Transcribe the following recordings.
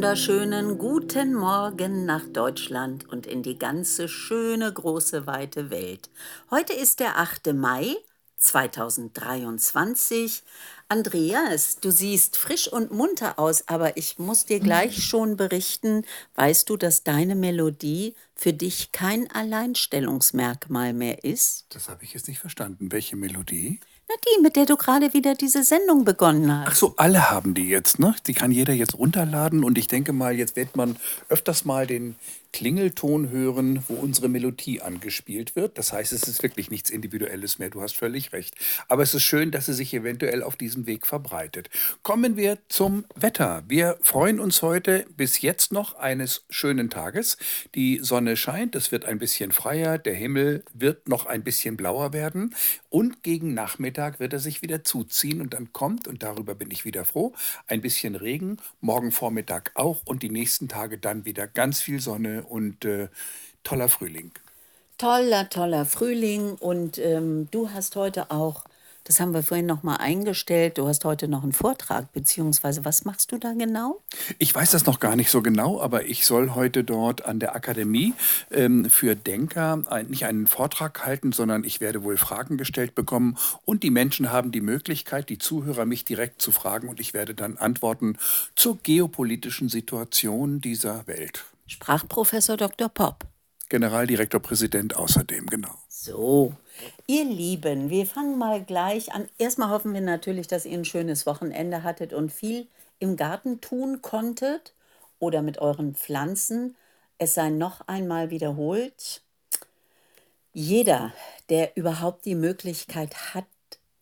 wunderschönen guten Morgen nach Deutschland und in die ganze schöne, große, weite Welt. Heute ist der 8. Mai 2023. Andreas, du siehst frisch und munter aus, aber ich muss dir gleich schon berichten, weißt du, dass deine Melodie für dich kein Alleinstellungsmerkmal mehr ist? Das habe ich jetzt nicht verstanden. Welche Melodie? Na, die, mit der du gerade wieder diese Sendung begonnen Ach hast. so, alle haben die jetzt, ne? Die kann jeder jetzt runterladen und ich denke mal, jetzt wird man öfters mal den Klingelton hören, wo unsere Melodie angespielt wird. Das heißt, es ist wirklich nichts Individuelles mehr. Du hast völlig recht. Aber es ist schön, dass sie sich eventuell auf diesem Weg verbreitet. Kommen wir zum Wetter. Wir freuen uns heute bis jetzt noch eines schönen Tages. Die Sonne scheint, es wird ein bisschen freier, der Himmel wird noch ein bisschen blauer werden und gegen Nachmittag wird er sich wieder zuziehen und dann kommt, und darüber bin ich wieder froh, ein bisschen Regen, morgen Vormittag auch und die nächsten Tage dann wieder ganz viel Sonne und toller Frühling. Toller, toller Frühling und du hast heute auch, das haben wir vorhin noch mal eingestellt, du hast heute noch einen Vortrag, beziehungsweise was machst du da genau? Ich weiß das noch gar nicht so genau, aber ich soll heute dort an der Akademie für Denker nicht einen Vortrag halten, sondern ich werde wohl Fragen gestellt bekommen und die Menschen haben die Möglichkeit, die Zuhörer mich direkt zu fragen und ich werde dann antworten zur geopolitischen Situation dieser Welt. Sprachprofessor Dr. Popp. Generaldirektor Präsident außerdem, genau. So, ihr Lieben, wir fangen mal gleich an. Erstmal hoffen wir natürlich, dass ihr ein schönes Wochenende hattet und viel im Garten tun konntet oder mit euren Pflanzen. Es sei noch einmal wiederholt. Jeder, der überhaupt die Möglichkeit hat,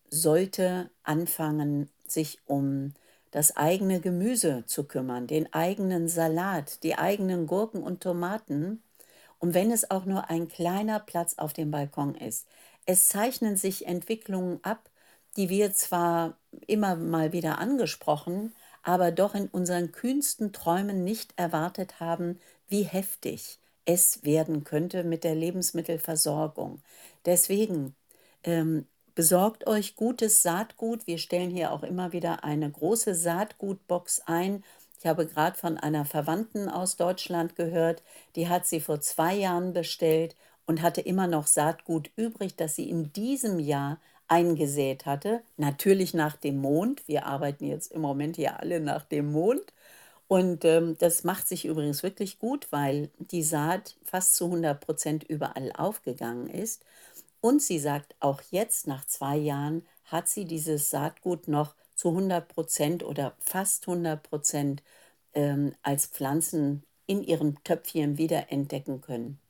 sollte anfangen, sich um das eigene Gemüse zu kümmern, den eigenen Salat, die eigenen Gurken und Tomaten. Und wenn es auch nur ein kleiner Platz auf dem Balkon ist. Es zeichnen sich Entwicklungen ab, die wir zwar immer mal wieder angesprochen, aber doch in unseren kühnsten Träumen nicht erwartet haben, wie heftig es werden könnte mit der Lebensmittelversorgung. Deswegen ähm, besorgt euch gutes Saatgut. Wir stellen hier auch immer wieder eine große Saatgutbox ein. Ich habe gerade von einer Verwandten aus Deutschland gehört, die hat sie vor 2 Jahren bestellt und hatte immer noch Saatgut übrig, das sie in diesem Jahr eingesät hatte. Natürlich nach dem Mond. Wir arbeiten jetzt im Moment ja alle nach dem Mond. Und das macht sich übrigens wirklich gut, weil die Saat fast zu 100% überall aufgegangen ist. Und sie sagt, auch jetzt nach 2 Jahren hat sie dieses Saatgut noch zu 100% oder fast 100% als Pflanzen in ihrem Töpfchen wiederentdecken können.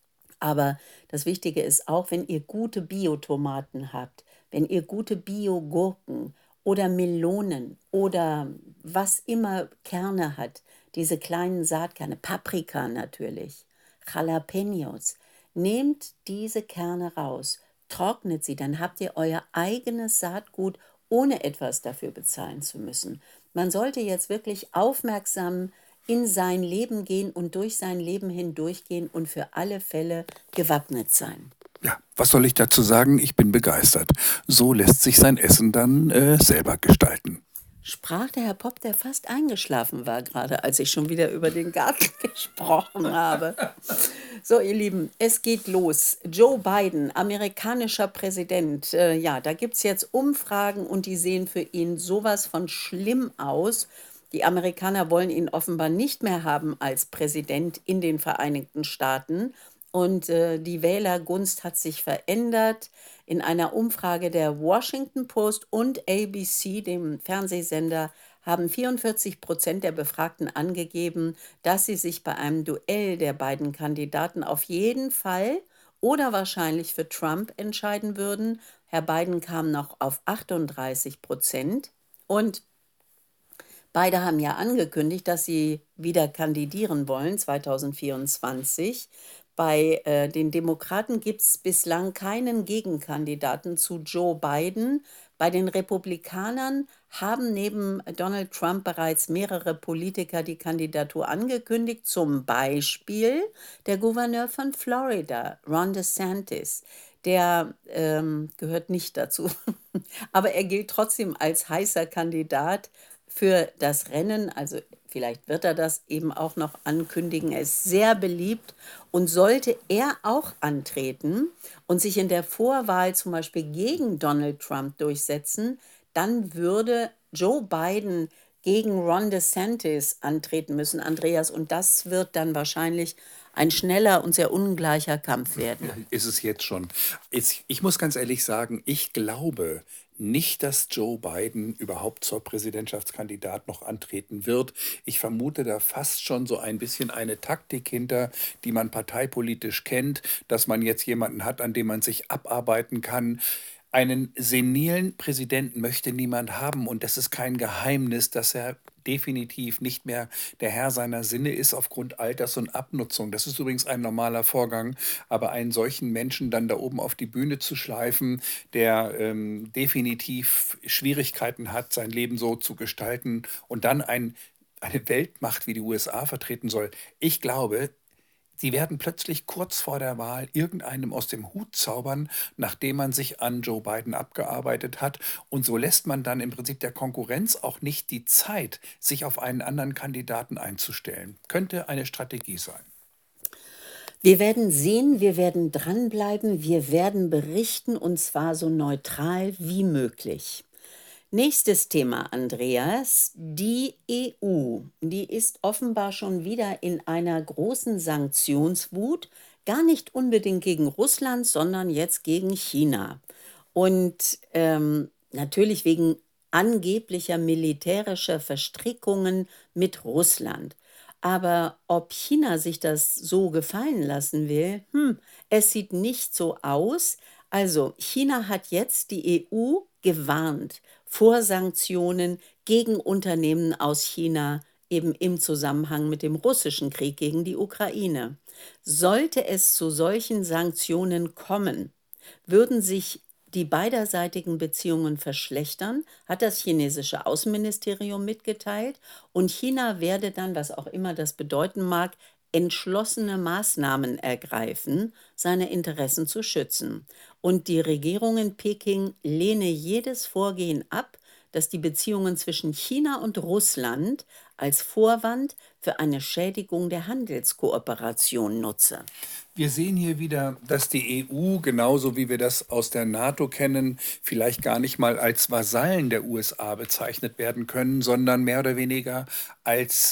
Aber das Wichtige ist auch, wenn ihr gute Biotomaten habt, wenn ihr gute Biogurken oder Melonen oder was immer Kerne hat, diese kleinen Saatkerne, Paprika natürlich, Jalapenos, nehmt diese Kerne raus, trocknet sie, dann habt ihr euer eigenes Saatgut, ohne etwas dafür bezahlen zu müssen. Man sollte jetzt wirklich aufmerksam in sein Leben gehen und durch sein Leben hindurchgehen und für alle Fälle gewappnet sein. Ja, was soll ich dazu sagen? Ich bin begeistert. So lässt sich sein Essen dann selber gestalten. Sprach der Herr Popp, der fast eingeschlafen war gerade, als ich schon wieder über den Garten gesprochen habe. So, ihr Lieben, es geht los. Joe Biden, amerikanischer Präsident. Ja, da gibt es jetzt Umfragen und die sehen für ihn sowas von schlimm aus. Die Amerikaner wollen ihn offenbar nicht mehr haben als Präsident in den Vereinigten Staaten. Und die Wählergunst hat sich verändert. In einer Umfrage der Washington Post und ABC, dem Fernsehsender, haben 44% der Befragten angegeben, dass sie sich bei einem Duell der beiden Kandidaten auf jeden Fall oder wahrscheinlich für Trump entscheiden würden. Herr Biden kam noch auf 38%. Und beide haben ja angekündigt, dass sie wieder kandidieren wollen, 2024. Bei den Demokraten gibt es bislang keinen Gegenkandidaten zu Joe Biden. Bei den Republikanern haben neben Donald Trump bereits mehrere Politiker die Kandidatur angekündigt, zum Beispiel der Gouverneur von Florida, Ron DeSantis. Der gehört nicht dazu, aber er gilt trotzdem als heißer Kandidat für das Rennen, also vielleicht wird er das eben auch noch ankündigen. Er ist sehr beliebt und sollte er auch antreten und sich in der Vorwahl zum Beispiel gegen Donald Trump durchsetzen, dann würde Joe Biden gegen Ron DeSantis antreten müssen, Andreas, und das wird dann wahrscheinlich ein schneller und sehr ungleicher Kampf werden. Ist es jetzt schon. Ich muss ganz ehrlich sagen, ich glaube nicht, dass Joe Biden überhaupt zur Präsidentschaftskandidat noch antreten wird. Ich vermute da fast schon so ein bisschen eine Taktik hinter, die man parteipolitisch kennt, dass man jetzt jemanden hat, an dem man sich abarbeiten kann. Einen senilen Präsidenten möchte niemand haben und das ist kein Geheimnis, dass er definitiv nicht mehr der Herr seiner Sinne ist aufgrund Alters und Abnutzung. Das ist übrigens ein normaler Vorgang, aber einen solchen Menschen dann da oben auf die Bühne zu schleifen, der definitiv Schwierigkeiten hat, sein Leben so zu gestalten und dann eine Weltmacht wie die USA vertreten soll. Ich glaube, sie werden plötzlich kurz vor der Wahl irgendeinem aus dem Hut zaubern, nachdem man sich an Joe Biden abgearbeitet hat. Und so lässt man dann im Prinzip der Konkurrenz auch nicht die Zeit, sich auf einen anderen Kandidaten einzustellen. Könnte eine Strategie sein. Wir werden sehen, wir werden dranbleiben, wir werden berichten und zwar so neutral wie möglich. Nächstes Thema, Andreas. Die EU, die ist offenbar schon wieder in einer großen Sanktionswut, gar nicht unbedingt gegen Russland, sondern jetzt gegen China. Und natürlich wegen angeblicher militärischer Verstrickungen mit Russland. Aber ob China sich das so gefallen lassen will, es sieht nicht so aus. Also China hat jetzt die EU gewarnt vor Sanktionen gegen Unternehmen aus China, eben im Zusammenhang mit dem russischen Krieg gegen die Ukraine. Sollte es zu solchen Sanktionen kommen, würden sich die beiderseitigen Beziehungen verschlechtern, hat das chinesische Außenministerium mitgeteilt. Und China werde dann, was auch immer das bedeuten mag, entschlossene Maßnahmen ergreifen, seine Interessen zu schützen. Und die Regierung in Peking lehne jedes Vorgehen ab, das die Beziehungen zwischen China und Russland als Vorwand für eine Schädigung der Handelskooperation nutze. Wir sehen hier wieder, dass die EU, genauso wie wir das aus der NATO kennen, vielleicht gar nicht mal als Vasallen der USA bezeichnet werden können, sondern mehr oder weniger als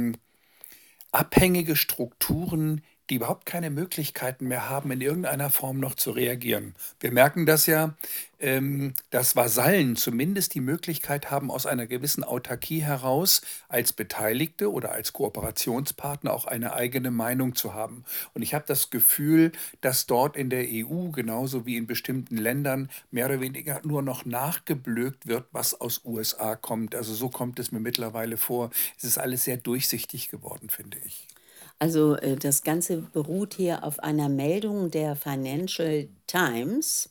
abhängige Strukturen, die überhaupt keine Möglichkeiten mehr haben, in irgendeiner Form noch zu reagieren. Wir merken das ja, dass Vasallen zumindest die Möglichkeit haben, aus einer gewissen Autarkie heraus als Beteiligte oder als Kooperationspartner auch eine eigene Meinung zu haben. Und ich habe das Gefühl, dass dort in der EU, genauso wie in bestimmten Ländern, mehr oder weniger nur noch nachgeblökt wird, was aus USA kommt. Also so kommt es mir mittlerweile vor. Es ist alles sehr durchsichtig geworden, finde ich. Also das Ganze beruht hier auf einer Meldung der Financial Times.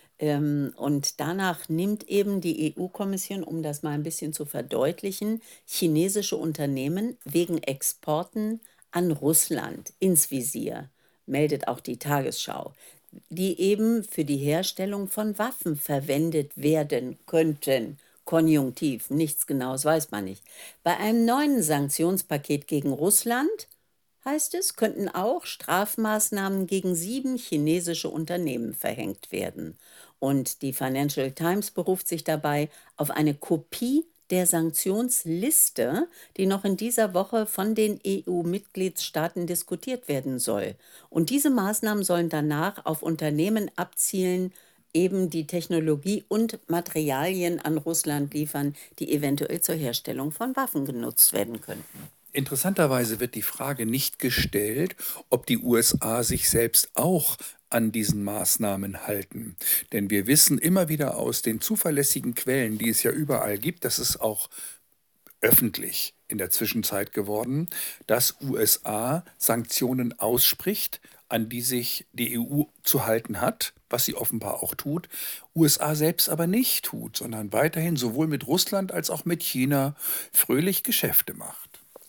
Und danach nimmt eben die EU-Kommission, um das mal ein bisschen zu verdeutlichen, chinesische Unternehmen wegen Exporten an Russland ins Visier, meldet auch die Tagesschau, die eben für die Herstellung von Waffen verwendet werden könnten. Konjunktiv, nichts Genaues weiß man nicht. Bei einem neuen Sanktionspaket gegen Russland, heißt es, könnten auch Strafmaßnahmen gegen 7 chinesische Unternehmen verhängt werden. Und die Financial Times beruft sich dabei auf eine Kopie der Sanktionsliste, die noch in dieser Woche von den EU-Mitgliedstaaten diskutiert werden soll. Und diese Maßnahmen sollen danach auf Unternehmen abzielen, eben die Technologie und Materialien an Russland liefern, die eventuell zur Herstellung von Waffen genutzt werden könnten. Interessanterweise wird die Frage nicht gestellt, ob die USA sich selbst auch an diesen Maßnahmen halten. Denn wir wissen immer wieder aus den zuverlässigen Quellen, die es ja überall gibt, das ist auch öffentlich in der Zwischenzeit geworden, dass USA Sanktionen ausspricht, an die sich die EU zu halten hat, was sie offenbar auch tut, USA selbst aber nicht tut, sondern weiterhin sowohl mit Russland als auch mit China fröhlich Geschäfte macht.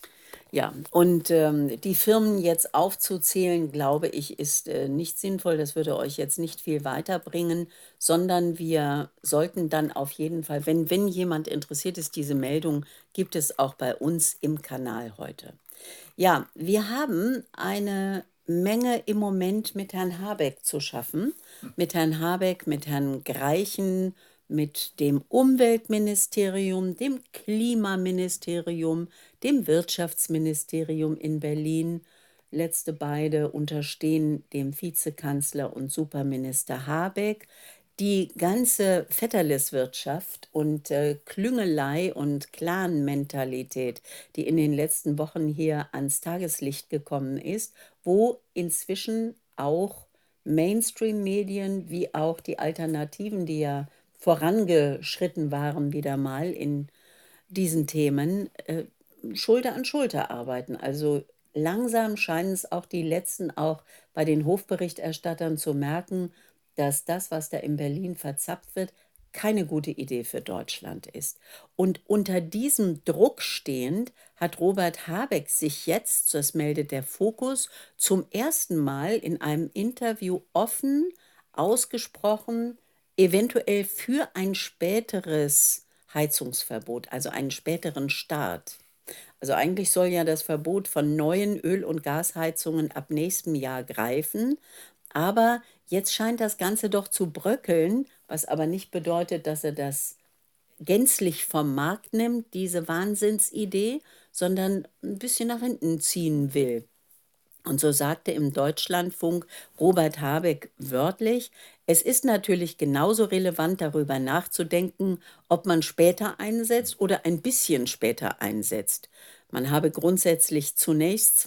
Ja, und, die Firmen jetzt aufzuzählen, glaube ich, ist, nicht sinnvoll. Das würde euch jetzt nicht viel weiterbringen, sondern wir sollten dann auf jeden Fall, wenn jemand interessiert ist, diese Meldung gibt es auch bei uns im Kanal heute. Ja, wir haben eine Menge im Moment mit Herrn Habeck zu schaffen. Mit Herrn Habeck, mit Herrn Greichen, mit dem Umweltministerium, dem Klimaministerium, dem Wirtschaftsministerium in Berlin. Letzte beide unterstehen dem Vizekanzler und Superminister Habeck. Die ganze Vetterliswirtschaft und Klüngelei und Clan-Mentalität, die in den letzten Wochen hier ans Tageslicht gekommen ist, wo inzwischen auch Mainstream-Medien wie auch die Alternativen, die ja vorangeschritten waren, wieder mal in diesen Themen, Schulter an Schulter arbeiten. Also langsam scheinen es auch die Letzten auch bei den Hofberichterstattern zu merken, dass das, was da in Berlin verzapft wird, keine gute Idee für Deutschland ist. Und unter diesem Druck stehend hat Robert Habeck sich jetzt, das meldet der Fokus, zum ersten Mal in einem Interview offen ausgesprochen, eventuell für ein späteres Heizungsverbot, also einen späteren Start. Also eigentlich soll ja das Verbot von neuen Öl- und Gasheizungen ab nächstem Jahr greifen. Aber jetzt scheint das Ganze doch zu bröckeln, was aber nicht bedeutet, dass er das gänzlich vom Markt nimmt, diese Wahnsinnsidee, sondern ein bisschen nach hinten ziehen will. Und so sagte im Deutschlandfunk Robert Habeck wörtlich: „Es ist natürlich genauso relevant, darüber nachzudenken, ob man später einsetzt oder ein bisschen später einsetzt. Man habe grundsätzlich zunächst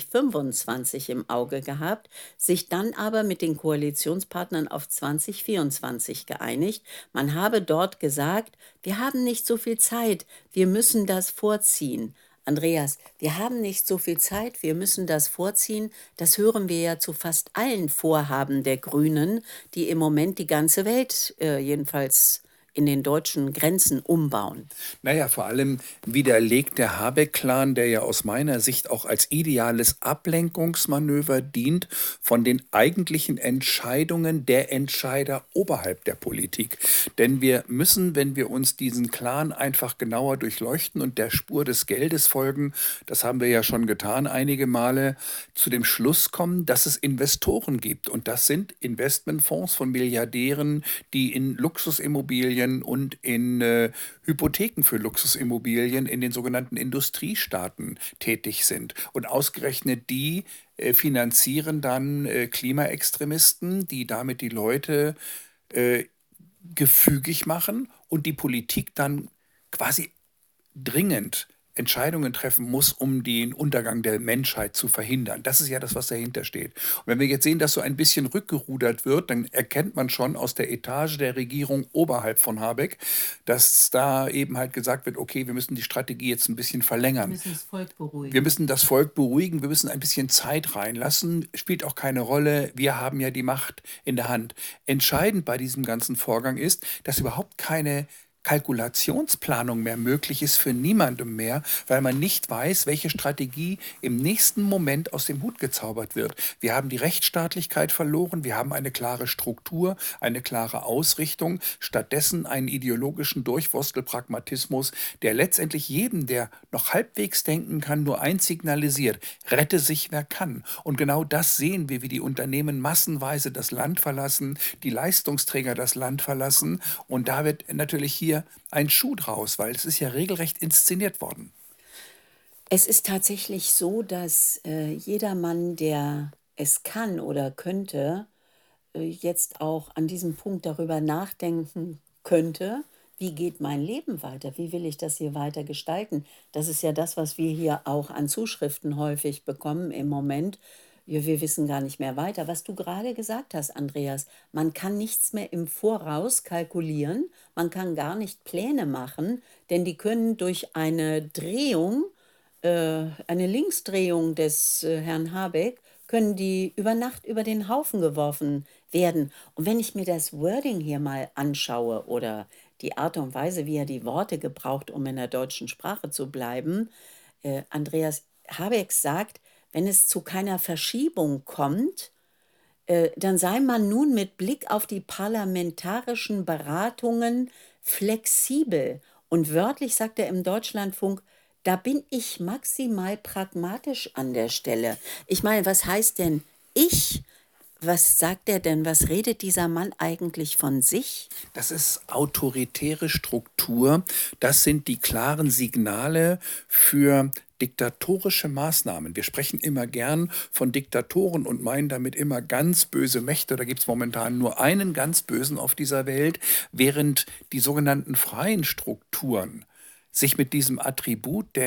2025 im Auge gehabt, sich dann aber mit den Koalitionspartnern auf 2024 geeinigt. Man habe dort gesagt: ‚Wir haben nicht so viel Zeit, wir müssen das vorziehen.‘“ Andreas, wir haben nicht so viel Zeit, wir müssen das vorziehen. Das hören wir ja zu fast allen Vorhaben der Grünen, die im Moment die ganze Welt, jedenfalls in den deutschen Grenzen umbauen. Naja, vor allem widerlegt der Habeck-Clan, der ja aus meiner Sicht auch als ideales Ablenkungsmanöver dient von den eigentlichen Entscheidungen der Entscheider oberhalb der Politik. Denn wir müssen, wenn wir uns diesen Clan einfach genauer durchleuchten und der Spur des Geldes folgen, das haben wir ja schon getan einige Male, zu dem Schluss kommen, dass es Investoren gibt. Und das sind Investmentfonds von Milliardären, die in Luxusimmobilien und in Hypotheken für Luxusimmobilien in den sogenannten Industriestaaten tätig sind. Und ausgerechnet die finanzieren dann Klimaextremisten, die damit die Leute äh, gefügig machen und die Politik dann quasi dringend Entscheidungen treffen muss, um den Untergang der Menschheit zu verhindern. Das ist ja das, was dahinter steht. Und wenn wir jetzt sehen, dass so ein bisschen rückgerudert wird, dann erkennt man schon aus der Etage der Regierung oberhalb von Habeck, dass da eben halt gesagt wird, okay, wir müssen die Strategie jetzt ein bisschen Wir verlängern. müssen das Volk Wir beruhigen. müssen das Volk beruhigen, wir müssen ein bisschen Zeit reinlassen, spielt auch keine Rolle, wir haben ja die Macht in der Hand. Entscheidend bei diesem ganzen Vorgang ist, dass überhaupt keine Kalkulationsplanung mehr möglich ist für niemandem mehr, weil man nicht weiß, welche Strategie im nächsten Moment aus dem Hut gezaubert wird. Wir haben die Rechtsstaatlichkeit verloren, wir haben eine klare Struktur, eine klare Ausrichtung, stattdessen einen ideologischen Durchwurstelpragmatismus, der letztendlich jedem, der noch halbwegs denken kann, nur eins signalisiert: Rette sich, wer kann. Und genau das sehen wir, wie die Unternehmen massenweise das Land verlassen, die Leistungsträger das Land verlassen. Und da wird natürlich hier ein Schuh draus, weil es ist ja regelrecht inszeniert worden. Es ist tatsächlich so, dass jedermann, der es kann oder könnte, jetzt auch an diesem Punkt darüber nachdenken könnte, wie geht mein Leben weiter? Wie will ich das hier weiter gestalten? Das ist ja das, was wir hier auch an Zuschriften häufig bekommen im Moment. Ja, wir wissen gar nicht mehr weiter. Was du gerade gesagt hast, Andreas, man kann nichts mehr im Voraus kalkulieren, man kann gar nicht Pläne machen, denn die können durch eine Linksdrehung des Herrn Habeck, können die über Nacht über den Haufen geworfen werden. Und wenn ich mir das Wording hier mal anschaue oder die Art und Weise, wie er die Worte gebraucht, um in der deutschen Sprache zu bleiben, Andreas, Habeck sagt, wenn es zu keiner Verschiebung kommt, dann sei man nun mit Blick auf die parlamentarischen Beratungen flexibel. Und wörtlich sagt er im Deutschlandfunk, da bin ich maximal pragmatisch an der Stelle. Ich meine, was heißt denn ich? Was sagt er denn? Was redet dieser Mann eigentlich von sich? Das ist autoritäre Struktur. Das sind die klaren Signale für diktatorische Maßnahmen. Wir sprechen immer gern von Diktatoren und meinen damit immer ganz böse Mächte. Da gibt es momentan nur einen ganz bösen auf dieser Welt, während die sogenannten freien Strukturen sich mit diesem Attribut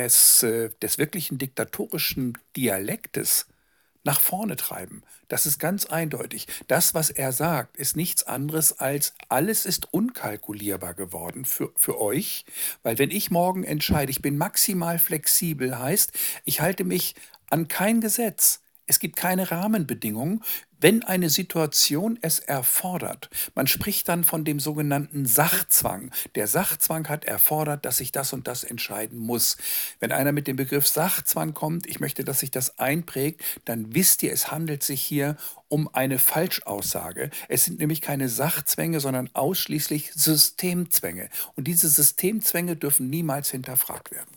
des wirklichen diktatorischen Dialektes nach vorne treiben. Das ist ganz eindeutig. Das, was er sagt, ist nichts anderes als, alles ist unkalkulierbar geworden für euch, weil wenn ich morgen entscheide, ich bin maximal flexibel, heißt, ich halte mich an kein Gesetz. Es gibt keine Rahmenbedingungen, wenn eine Situation es erfordert. Man spricht dann von dem sogenannten Sachzwang. Der Sachzwang hat erfordert, dass ich das und das entscheiden muss. Wenn einer mit dem Begriff Sachzwang kommt, ich möchte, dass sich das einprägt, dann wisst ihr, es handelt sich hier um eine Falschaussage. Es sind nämlich keine Sachzwänge, sondern ausschließlich Systemzwänge. Und diese Systemzwänge dürfen niemals hinterfragt werden.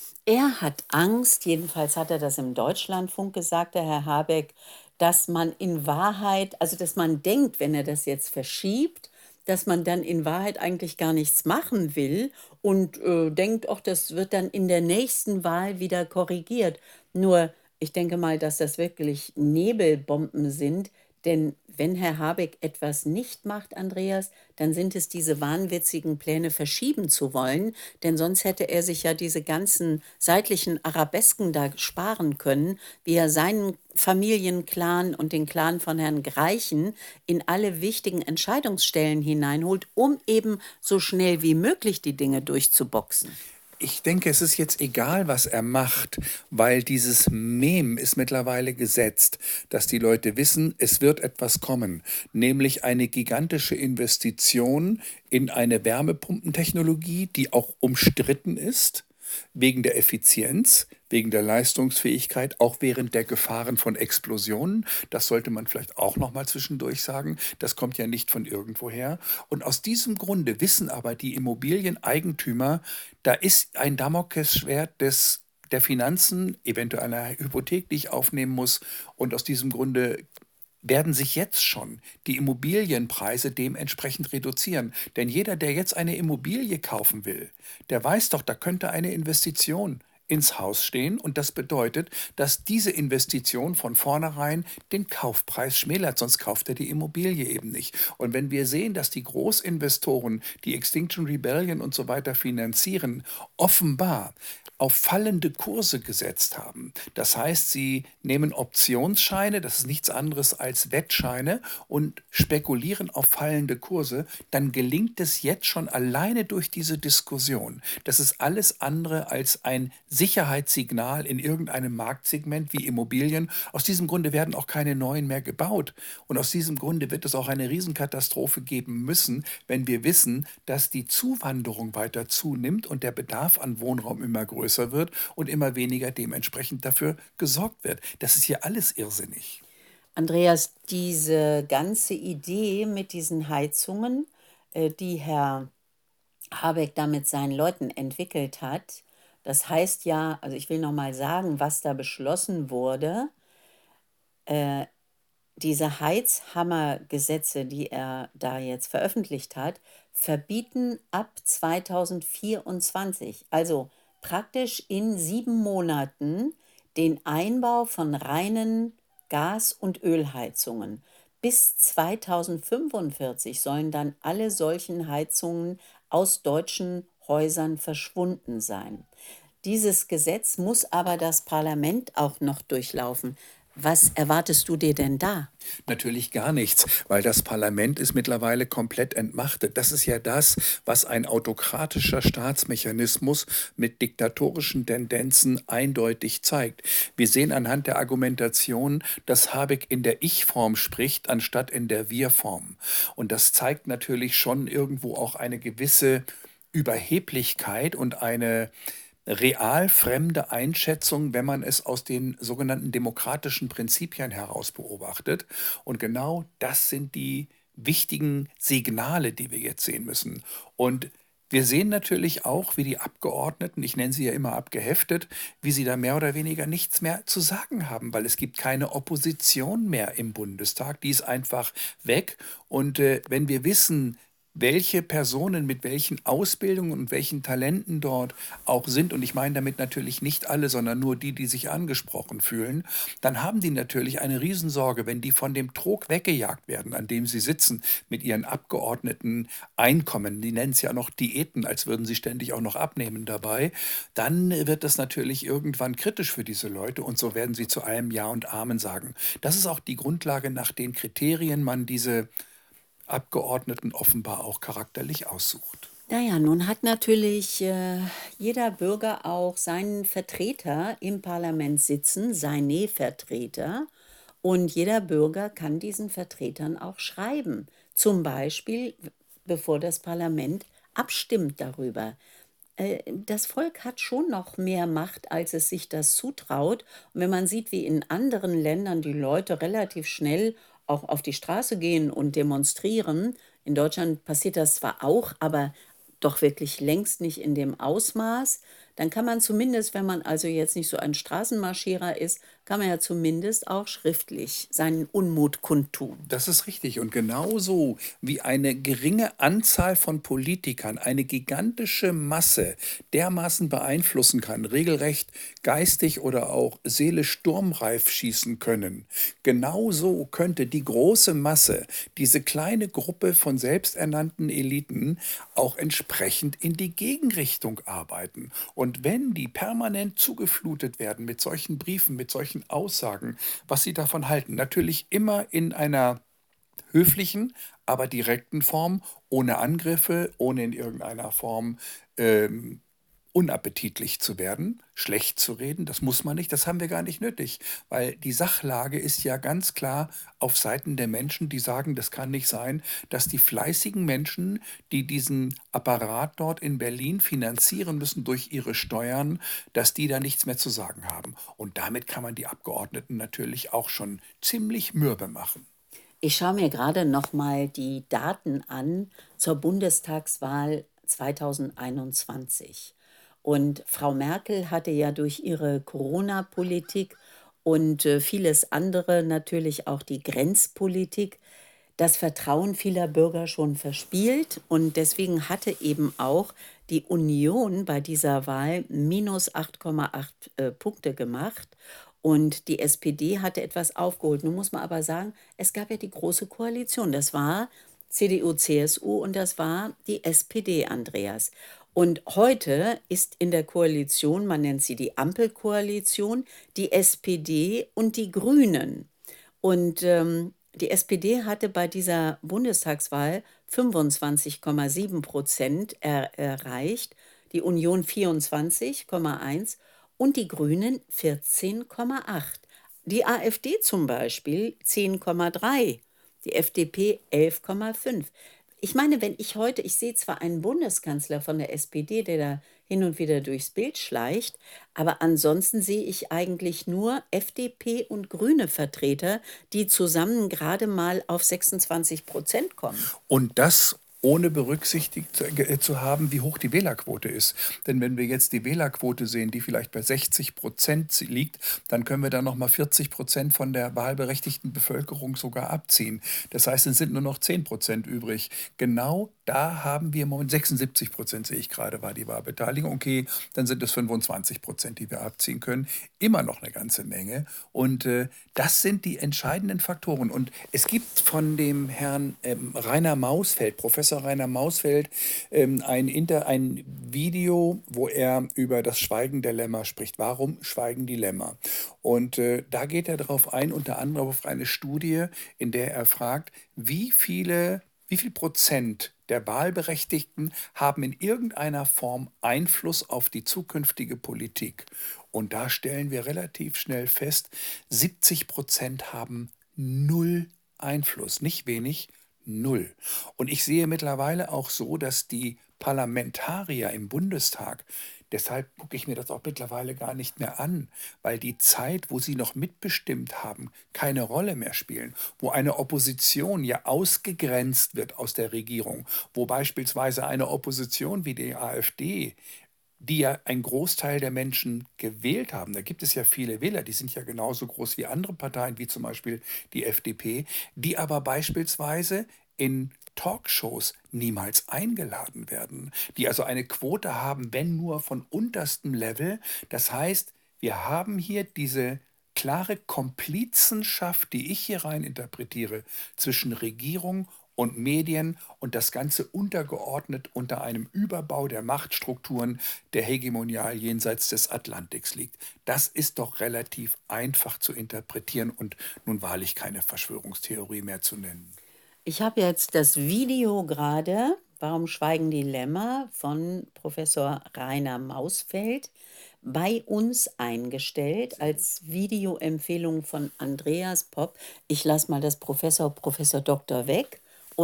Er hat Angst, jedenfalls hat er das im Deutschlandfunk gesagt, der Herr Habeck, dass man in Wahrheit, also dass man denkt, wenn er das jetzt verschiebt, dass man dann in Wahrheit eigentlich gar nichts machen will und denkt, ach, das wird dann in der nächsten Wahl wieder korrigiert. Nur, ich denke mal, dass das wirklich Nebelbomben sind, denn wenn Herr Habeck etwas nicht macht, Andreas, dann sind es diese wahnwitzigen Pläne verschieben zu wollen, denn sonst hätte er sich ja diese ganzen seitlichen Arabesken da sparen können, wie er seinen Familienclan und den Clan von Herrn Greichen in alle wichtigen Entscheidungsstellen hineinholt, um eben so schnell wie möglich die Dinge durchzuboxen. Ich denke, es ist jetzt egal, was er macht, weil dieses Mem ist mittlerweile gesetzt, dass die Leute wissen, es wird etwas kommen, nämlich eine gigantische Investition in eine Wärmepumpentechnologie, die auch umstritten ist, wegen der Effizienz, wegen der Leistungsfähigkeit, auch während der Gefahren von Explosionen. Das sollte man vielleicht auch noch mal zwischendurch sagen. Das kommt ja nicht von irgendwoher. Und aus diesem Grunde wissen aber die Immobilieneigentümer, da ist ein Damoklesschwert der Finanzen, eventuell einer Hypothek, die ich aufnehmen muss. Und aus diesem Grunde werden sich jetzt schon die Immobilienpreise dementsprechend reduzieren. Denn jeder, der jetzt eine Immobilie kaufen will, der weiß doch, da könnte eine Investition ins Haus stehen und das bedeutet, dass diese Investition von vornherein den Kaufpreis schmälert, sonst kauft er die Immobilie eben nicht. Und wenn wir sehen, dass die Großinvestoren, die Extinction Rebellion und so weiter finanzieren, offenbar auf fallende Kurse gesetzt haben. Das heißt, sie nehmen Optionsscheine, das ist nichts anderes als Wettscheine und spekulieren auf fallende Kurse, dann gelingt es jetzt schon alleine durch diese Diskussion. Das ist alles andere als ein Sicherheitssignal in irgendeinem Marktsegment wie Immobilien. Aus diesem Grunde werden auch keine neuen mehr gebaut. Und aus diesem Grunde wird es auch eine Riesenkatastrophe geben müssen, wenn wir wissen, dass die Zuwanderung weiter zunimmt und der Bedarf an Wohnraum immer größer wird und immer weniger dementsprechend dafür gesorgt wird. Das ist hier alles irrsinnig. Andreas, diese ganze Idee mit diesen Heizungen, die Herr Habeck da mit seinen Leuten entwickelt hat, das heißt ja, also ich will noch mal sagen, was da beschlossen wurde. Äh, Diese Heizhammergesetze, die er da jetzt veröffentlicht hat, verbieten ab 2024, also praktisch in 7 Monaten, den Einbau von reinen Gas- und Ölheizungen. Bis 2045 sollen dann alle solchen Heizungen aus deutschen Häusern verschwunden sein. Dieses Gesetz muss aber das Parlament auch noch durchlaufen. Was erwartest du dir denn da? Natürlich gar nichts, weil das Parlament ist mittlerweile komplett entmachtet. Das ist ja das, was ein autokratischer Staatsmechanismus mit diktatorischen Tendenzen eindeutig zeigt. Wir sehen anhand der Argumentation, dass Habeck in der Ich-Form spricht, anstatt in der Wir-Form. Und das zeigt natürlich schon irgendwo auch eine gewisse Überheblichkeit und real fremde Einschätzung, wenn man es aus den sogenannten demokratischen Prinzipien heraus beobachtet. Und genau das sind die wichtigen Signale, die wir jetzt sehen müssen. Und wir sehen natürlich auch, wie die Abgeordneten, ich nenne sie ja immer abgeheftet, wie sie da mehr oder weniger nichts mehr zu sagen haben, weil es gibt keine Opposition mehr im Bundestag, die ist einfach weg. Und wenn wir wissen, welche Personen mit welchen Ausbildungen und welchen Talenten dort auch sind, und ich meine damit natürlich nicht alle, sondern nur die, die sich angesprochen fühlen, dann haben die natürlich eine Riesensorge, wenn die von dem Trog weggejagt werden, an dem sie sitzen, mit ihren Abgeordneten Einkommen, die nennen es ja noch Diäten, als würden sie ständig auch noch abnehmen dabei, dann wird das natürlich irgendwann kritisch für diese Leute und so werden sie zu allem Ja und Amen sagen. Das ist auch die Grundlage, nach den Kriterien man diese Abgeordneten offenbar auch charakterlich aussucht. Na ja, nun hat natürlich, jeder Bürger auch seinen Vertreter im Parlament sitzen, seine Vertreter. Und jeder Bürger kann diesen Vertretern auch schreiben. Zum Beispiel, bevor das Parlament abstimmt darüber. Das Volk hat schon noch mehr Macht, als es sich das zutraut. Und wenn man sieht, wie in anderen Ländern die Leute relativ schnell auch auf die Straße gehen und demonstrieren, in Deutschland passiert das zwar auch, aber doch wirklich längst nicht in dem Ausmaß, dann kann man zumindest, wenn man also jetzt nicht so ein Straßenmarschierer ist, kann man ja zumindest auch schriftlich seinen Unmut kundtun. Das ist richtig. Und genauso wie eine geringe Anzahl von Politikern eine gigantische Masse dermaßen beeinflussen kann, regelrecht geistig oder auch seelisch sturmreif schießen können, genauso könnte die große Masse, diese kleine Gruppe von selbsternannten Eliten, auch entsprechend in die Gegenrichtung arbeiten. Und wenn die permanent zugeflutet werden mit solchen Briefen, mit solchen Aussagen, was sie davon halten, natürlich immer in einer höflichen, aber direkten Form, ohne Angriffe, ohne in irgendeiner Form ähm, unappetitlich zu werden, schlecht zu reden, das muss man nicht, das haben wir gar nicht nötig, weil die Sachlage ist ja ganz klar auf Seiten der Menschen, die sagen, das kann nicht sein, dass die fleißigen Menschen, die diesen Apparat dort in Berlin finanzieren müssen durch ihre Steuern, dass die da nichts mehr zu sagen haben. Und damit kann man die Abgeordneten natürlich auch schon ziemlich mürbe machen. Ich schaue mir gerade noch mal die Daten an zur Bundestagswahl 2021. Und Frau Merkel hatte ja durch ihre Corona-Politik und, vieles andere, natürlich auch die Grenzpolitik, das Vertrauen vieler Bürger schon verspielt. Und deswegen hatte eben auch die Union bei dieser Wahl minus 8,8 Punkte gemacht. Und die SPD hatte etwas aufgeholt. Nun muss man aber sagen, es gab ja die Große Koalition. Das war CDU, CSU und das war die SPD, Andreas. Und heute ist in der Koalition, man nennt sie die Ampelkoalition, die SPD und die Grünen. Und die SPD hatte bei dieser Bundestagswahl 25,7% erreicht, die Union 24,1 und die Grünen 14,8. Die AfD zum Beispiel 10,3, die FDP 11,5. Ich meine, wenn ich heute, ich sehe zwar einen Bundeskanzler von der SPD, der da hin und wieder durchs Bild schleicht, aber ansonsten sehe ich eigentlich nur FDP und grüne Vertreter, die zusammen gerade mal auf 26% kommen. Und das ohne berücksichtigt zu haben, wie hoch die Wählerquote ist. Denn wenn wir jetzt die Wählerquote sehen, die vielleicht bei 60% liegt, dann können wir da nochmal 40% von der wahlberechtigten Bevölkerung sogar abziehen. Das heißt, es sind nur noch 10% übrig. Genau da haben wir im Moment 76%, sehe ich gerade, war die Wahlbeteiligung. Okay, dann sind es 25%, die wir abziehen können. Immer noch eine ganze Menge. Und das sind die entscheidenden Faktoren. Und es gibt von dem Herrn Rainer Mausfeld, Professor Rainer Mausfeld, ein Video, wo er über das Schweigen der Lämmer spricht. Warum schweigen die Lämmer? Und da geht er darauf ein, unter anderem auf eine Studie, in der er fragt, wie viel Prozent der Wahlberechtigten haben in irgendeiner Form Einfluss auf die zukünftige Politik? Und da stellen wir relativ schnell fest, 70% haben null Einfluss, nicht wenig, null. Und ich sehe mittlerweile auch so, dass die Parlamentarier im Bundestag, Deshalb gucke ich mir das auch mittlerweile gar nicht mehr an, weil die Zeit, wo sie noch mitbestimmt haben, keine Rolle mehr spielen, wo eine Opposition ja ausgegrenzt wird aus der Regierung, wo beispielsweise eine Opposition wie die AfD, die ja ein Großteil der Menschen gewählt haben, da gibt es ja viele Wähler, die sind ja genauso groß wie andere Parteien, wie zum Beispiel die FDP, die aber beispielsweise in Talkshows niemals eingeladen werden, die also eine Quote haben, wenn nur von unterstem Level. Das heißt, wir haben hier diese klare Komplizenschaft, die ich hier rein interpretiere, zwischen Regierung und Medien und das Ganze untergeordnet unter einem Überbau der Machtstrukturen, der hegemonial jenseits des Atlantiks liegt. Das ist doch relativ einfach zu interpretieren und nun wahrlich keine Verschwörungstheorie mehr zu nennen. Ich habe jetzt das Video gerade, Warum schweigen die Lämmer von Professor Rainer Mausfeld, bei uns eingestellt als Videoempfehlung von Andreas Popp. Ich lasse mal das Professor Doktor weg.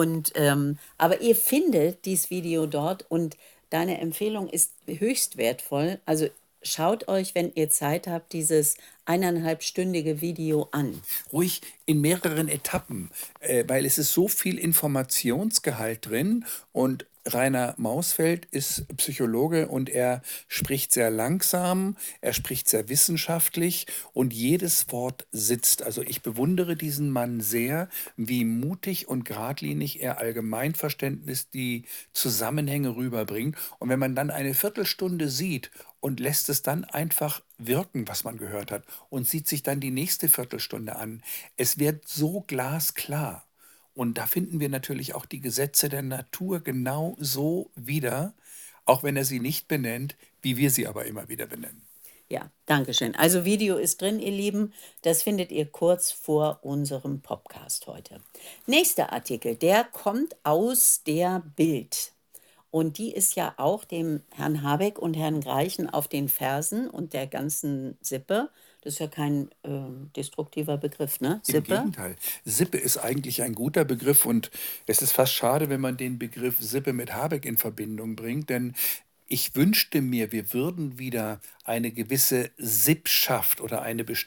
Aber ihr findet dieses Video dort und deine Empfehlung ist höchst wertvoll. Also schaut euch, wenn ihr Zeit habt, dieses 1,5-stündige Video an. Ruhig in mehreren Etappen, weil es ist so viel Informationsgehalt drin und Rainer Mausfeld ist Psychologe und er spricht sehr langsam, er spricht sehr wissenschaftlich und jedes Wort sitzt. Also ich bewundere diesen Mann sehr, wie mutig und geradlinig er Allgemeinverständnis, die Zusammenhänge rüberbringt. Und wenn man dann eine Viertelstunde sieht und lässt es dann einfach wirken, was man gehört hat, und sieht sich dann die nächste Viertelstunde an, es wird so glasklar. Und da finden wir natürlich auch die Gesetze der Natur genau so wieder, auch wenn er sie nicht benennt, wie wir sie aber immer wieder benennen. Ja, danke schön. Also Video ist drin, ihr Lieben. Das findet ihr kurz vor unserem Podcast heute. Nächster Artikel, der kommt aus der Bild. Und die ist ja auch dem Herrn Habeck und Herrn Greichen auf den Fersen und der ganzen Sippe. Das ist ja kein destruktiver Begriff, ne? Im Gegenteil. Sippe ist eigentlich ein guter Begriff und es ist fast schade, wenn man den Begriff Sippe mit Habeck in Verbindung bringt, denn ich wünschte mir, wir würden wieder eine gewisse Sippschaft oder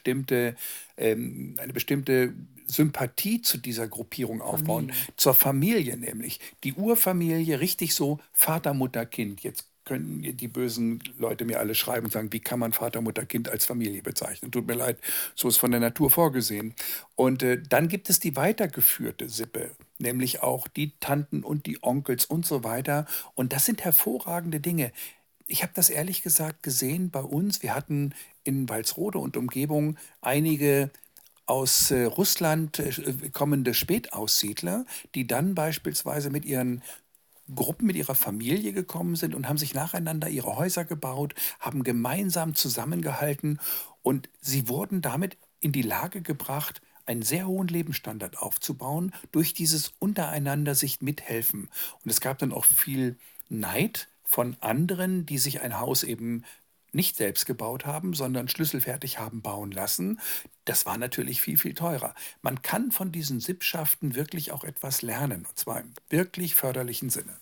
eine bestimmte Sympathie zu dieser Gruppierung aufbauen, Familie. zur Familie nämlich. Die Urfamilie, richtig so Vater, Mutter, Kind. Jetzt können die bösen Leute mir alle schreiben und sagen, wie kann man Vater, Mutter, Kind als Familie bezeichnen? Tut mir leid, so ist von der Natur vorgesehen. Und dann gibt es die weitergeführte Sippe, nämlich auch die Tanten und die Onkels und so weiter. Und das sind hervorragende Dinge. Ich habe das ehrlich gesagt gesehen bei uns. Wir hatten in Walsrode und Umgebung einige aus Russland kommende Spätaussiedler, die dann beispielsweise mit ihren Gruppen mit ihrer Familie gekommen sind und haben sich nacheinander ihre Häuser gebaut, haben gemeinsam zusammengehalten und sie wurden damit in die Lage gebracht, einen sehr hohen Lebensstandard aufzubauen durch dieses untereinander sich mithelfen. Und es gab dann auch viel Neid von anderen, die sich ein Haus eben nicht selbst gebaut haben, sondern schlüsselfertig haben bauen lassen. Das war natürlich viel, viel teurer. Man kann von diesen Sippschaften wirklich auch etwas lernen, und zwar im wirklich förderlichen Sinne.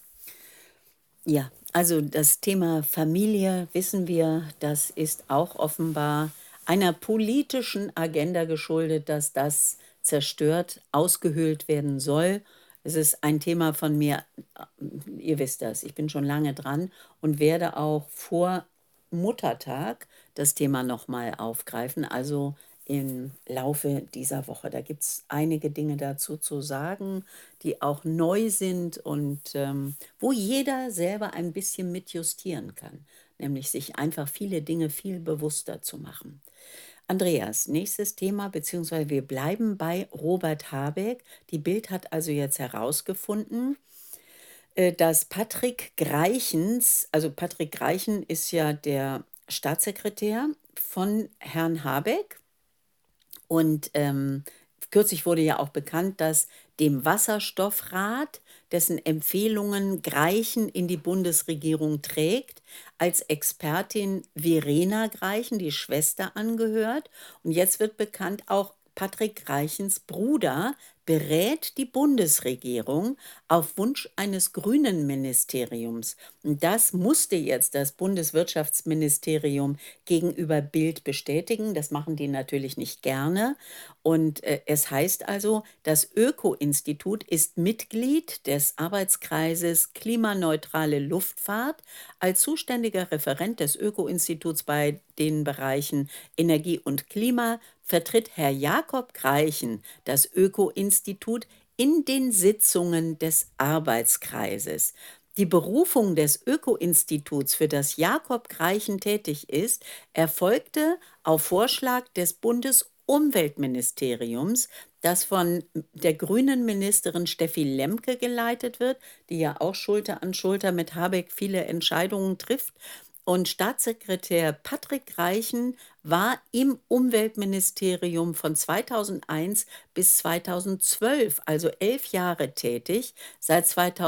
Ja, also das Thema Familie, wissen wir, das ist auch offenbar einer politischen Agenda geschuldet, dass das zerstört, ausgehöhlt werden soll. Es ist ein Thema von mir, ihr wisst das, ich bin schon lange dran und werde auch vor Muttertag das Thema nochmal aufgreifen, also im Laufe dieser Woche. Da gibt es einige Dinge dazu zu sagen, die auch neu sind und wo jeder selber ein bisschen mitjustieren kann, nämlich sich einfach viele Dinge viel bewusster zu machen. Andreas, nächstes Thema, beziehungsweise wir bleiben bei Robert Habeck. Die Bild hat also jetzt herausgefunden, dass Patrick Greichens, also Patrick Greichen ist ja der Staatssekretär von Herrn Habeck. Und kürzlich wurde ja auch bekannt, dass dem Wasserstoffrat, dessen Empfehlungen Greichen in die Bundesregierung trägt, als Expertin Verena Greichen, die Schwester, angehört. Und jetzt wird bekannt, auch Patrick Greichens Bruder berät die Bundesregierung auf Wunsch eines grünen Ministeriums. Und das musste jetzt das Bundeswirtschaftsministerium gegenüber Bild bestätigen. Das machen die natürlich nicht gerne. Und es heißt also, das Öko-Institut ist Mitglied des Arbeitskreises Klimaneutrale Luftfahrt. Als zuständiger Referent des Öko-Instituts bei den Bereichen Energie und Klima vertritt Herr Jakob Greichen das Öko-Institut in den Sitzungen des Arbeitskreises. Die Berufung des Öko-Instituts, für das Jakob Greichen tätig ist, erfolgte auf Vorschlag des Bundesumweltministeriums, das von der grünen Ministerin Steffi Lemke geleitet wird, die ja auch Schulter an Schulter mit Habeck viele Entscheidungen trifft. Und Staatssekretär Patrick Greichen war im Umweltministerium von 2001 bis 2012, also 11 Jahre tätig, seit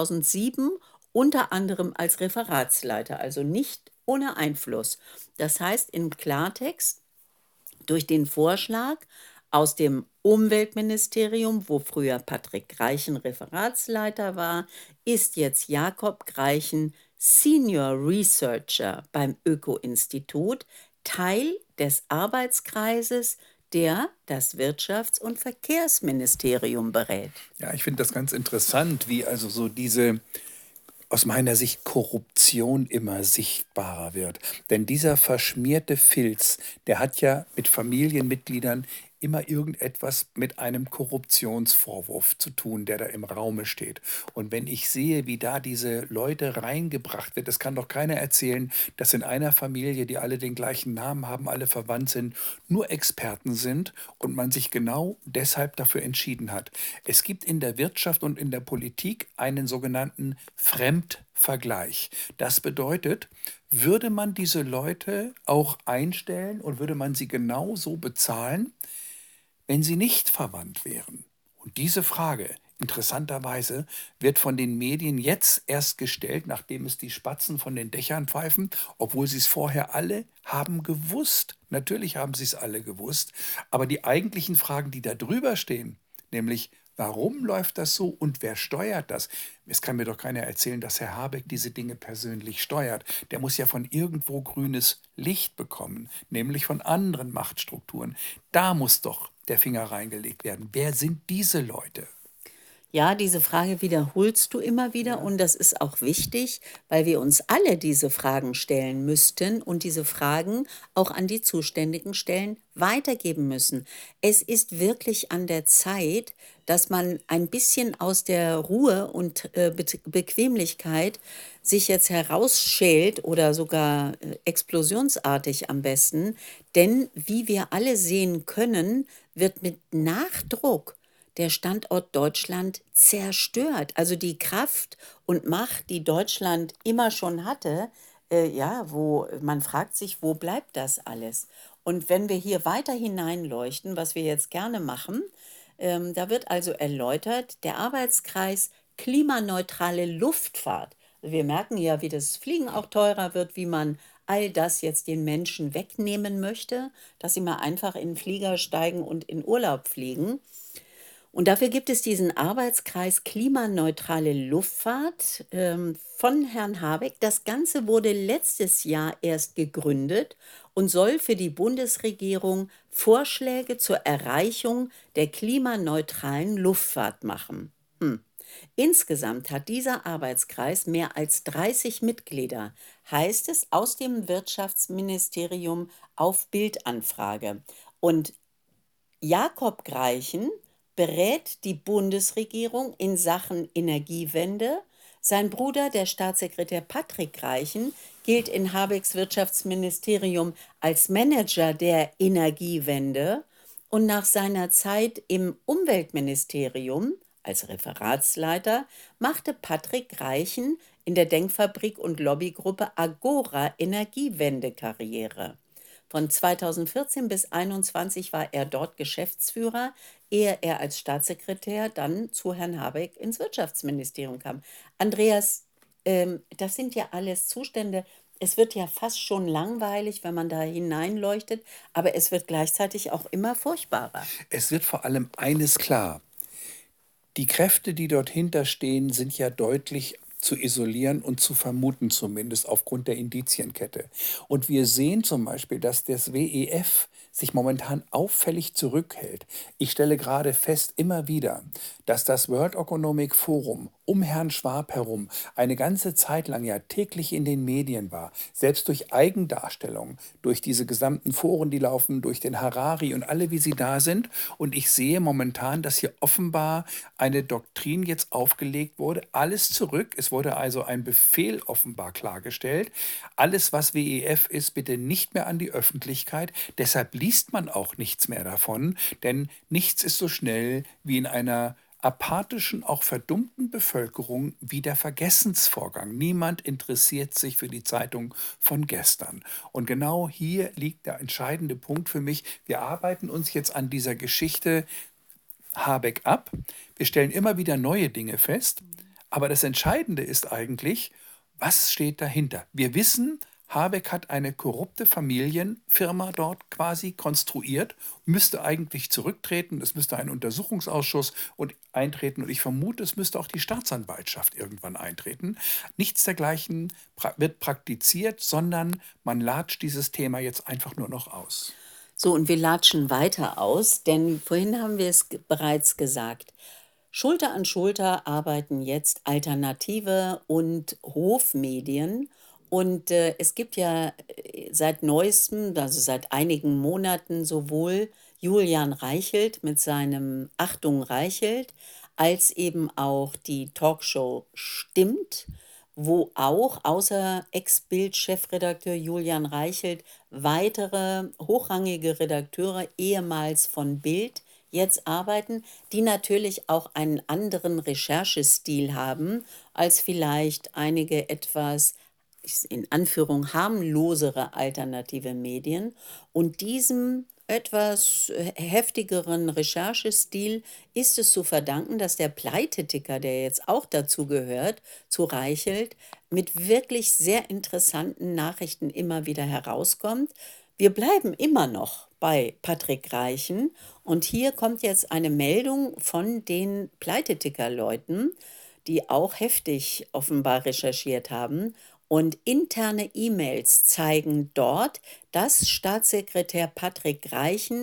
2007 unter anderem als Referatsleiter, also nicht ohne Einfluss. Das heißt im Klartext, durch den Vorschlag aus dem Umweltministerium, wo früher Patrick Greichen Referatsleiter war, ist jetzt Jakob Greichen Senior Researcher beim Öko-Institut, Teil des Arbeitskreises, der das Wirtschafts- und Verkehrsministerium berät. Ja, ich finde das ganz interessant, wie also so diese aus meiner Sicht Korruption immer sichtbarer wird. Denn dieser verschmierte Filz, der hat ja mit Familienmitgliedern immer irgendetwas mit einem Korruptionsvorwurf zu tun, der da im Raume steht. Und wenn ich sehe, wie da diese Leute reingebracht wird, das kann doch keiner erzählen, dass in einer Familie, die alle den gleichen Namen haben, alle verwandt sind, nur Experten sind und man sich genau deshalb dafür entschieden hat. Es gibt in der Wirtschaft und in der Politik einen sogenannten Fremdvergleich. Das bedeutet, würde man diese Leute auch einstellen und würde man sie genauso bezahlen, wenn sie nicht verwandt wären? Und diese Frage, interessanterweise, wird von den Medien jetzt erst gestellt, nachdem es die Spatzen von den Dächern pfeifen, obwohl sie es vorher alle haben gewusst. Natürlich haben sie es alle gewusst, aber die eigentlichen Fragen, die da drüber stehen, nämlich warum läuft das so und wer steuert das? Es kann mir doch keiner erzählen, dass Herr Habeck diese Dinge persönlich steuert. Der muss ja von irgendwo grünes Licht bekommen, nämlich von anderen Machtstrukturen. Da muss doch der Finger reingelegt werden. Wer sind diese Leute? Ja, diese Frage wiederholst du immer wieder Ja. und das ist auch wichtig, weil wir uns alle diese Fragen stellen müssten und diese Fragen auch an die zuständigen Stellen weitergeben müssen. Es ist wirklich an der Zeit, dass man ein bisschen aus der Ruhe und Bequemlichkeit sich jetzt herausschält oder sogar explosionsartig am besten, denn wie wir alle sehen können, wird mit Nachdruck der Standort Deutschland zerstört. Also die Kraft und Macht, die Deutschland immer schon hatte, ja, wo man fragt sich, wo bleibt das alles? Und wenn wir hier weiter hineinleuchten, was wir jetzt gerne machen, da wird also erläutert, der Arbeitskreis klimaneutrale Luftfahrt. Wir merken ja, wie das Fliegen auch teurer wird, wie man all das jetzt den Menschen wegnehmen möchte, dass sie mal einfach in den Flieger steigen und in Urlaub fliegen. Und dafür gibt es diesen Arbeitskreis Klimaneutrale Luftfahrt von Herrn Habeck. Das Ganze wurde letztes Jahr erst gegründet und soll für die Bundesregierung Vorschläge zur Erreichung der klimaneutralen Luftfahrt machen. Insgesamt hat dieser Arbeitskreis mehr als 30 Mitglieder, heißt es aus dem Wirtschaftsministerium auf Bildanfrage. Und Jakob Greichen berät die Bundesregierung in Sachen Energiewende. Sein Bruder, der Staatssekretär Patrick Greichen, gilt in Habecks Wirtschaftsministerium als Manager der Energiewende und nach seiner Zeit im Umweltministerium als Referatsleiter machte Patrick Greichen in der Denkfabrik und Lobbygruppe Agora Energiewende Karriere. Von 2014 bis 2021 war er dort Geschäftsführer, ehe er als Staatssekretär dann zu Herrn Habeck ins Wirtschaftsministerium kam. Andreas, das sind ja alles Zustände. Es wird ja fast schon langweilig, wenn man da hineinleuchtet, aber es wird gleichzeitig auch immer furchtbarer. Es wird vor allem eines klar. Die Kräfte, die dort hinterstehen, sind ja deutlich zu isolieren und zu vermuten, zumindest aufgrund der Indizienkette. Und wir sehen zum Beispiel, dass das WEF sich momentan auffällig zurückhält. Ich stelle gerade fest, immer wieder, dass das World Economic Forum um Herrn Schwab herum eine ganze Zeit lang ja täglich in den Medien war, selbst durch Eigendarstellung, durch diese gesamten Foren, die laufen, durch den Harari und alle, wie sie da sind. Und ich sehe momentan, dass hier offenbar eine Doktrin jetzt aufgelegt wurde. Alles zurück. Es wurde also ein Befehl offenbar klargestellt. Alles, was WEF ist, bitte nicht mehr an die Öffentlichkeit. Deshalb liest man auch nichts mehr davon, denn nichts ist so schnell wie in einer apathischen, auch verdummten Bevölkerung wie der Vergessensvorgang. Niemand interessiert sich für die Zeitung von gestern. Und genau hier liegt der entscheidende Punkt für mich. Wir arbeiten uns jetzt an dieser Geschichte Habeck ab. Wir stellen immer wieder neue Dinge fest. Aber das Entscheidende ist eigentlich, was steht dahinter? Wir wissen, Habeck hat eine korrupte Familienfirma dort quasi konstruiert, müsste eigentlich zurücktreten, es müsste ein Untersuchungsausschuss eintreten und ich vermute, es müsste auch die Staatsanwaltschaft irgendwann eintreten. Nichts dergleichen wird praktiziert, sondern man latscht dieses Thema jetzt einfach nur noch aus. So, und wir latschen weiter aus, denn vorhin haben wir es bereits gesagt. Schulter an Schulter arbeiten jetzt Alternative und Hofmedien. Und es gibt ja seit neuestem, also seit einigen Monaten, sowohl Julian Reichelt mit seinem Achtung Reichelt, als eben auch die Talkshow Stimmt, wo auch außer Ex-Bild-Chefredakteur Julian Reichelt weitere hochrangige Redakteure, ehemals von Bild, jetzt arbeiten, die natürlich auch einen anderen Recherchestil haben als vielleicht einige etwas in Anführung harmlosere alternative Medien. Und diesem etwas heftigeren Recherchestil ist es zu verdanken, dass der Pleiteticker, der jetzt auch dazu gehört, zu Reichelt, mit wirklich sehr interessanten Nachrichten immer wieder herauskommt. Wir bleiben immer noch bei Patrick Reichen und hier kommt jetzt eine Meldung von den Pleiteticker-Leuten, die auch heftig offenbar recherchiert haben. Und interne E-Mails zeigen dort, dass Staatssekretär Patrick Reichen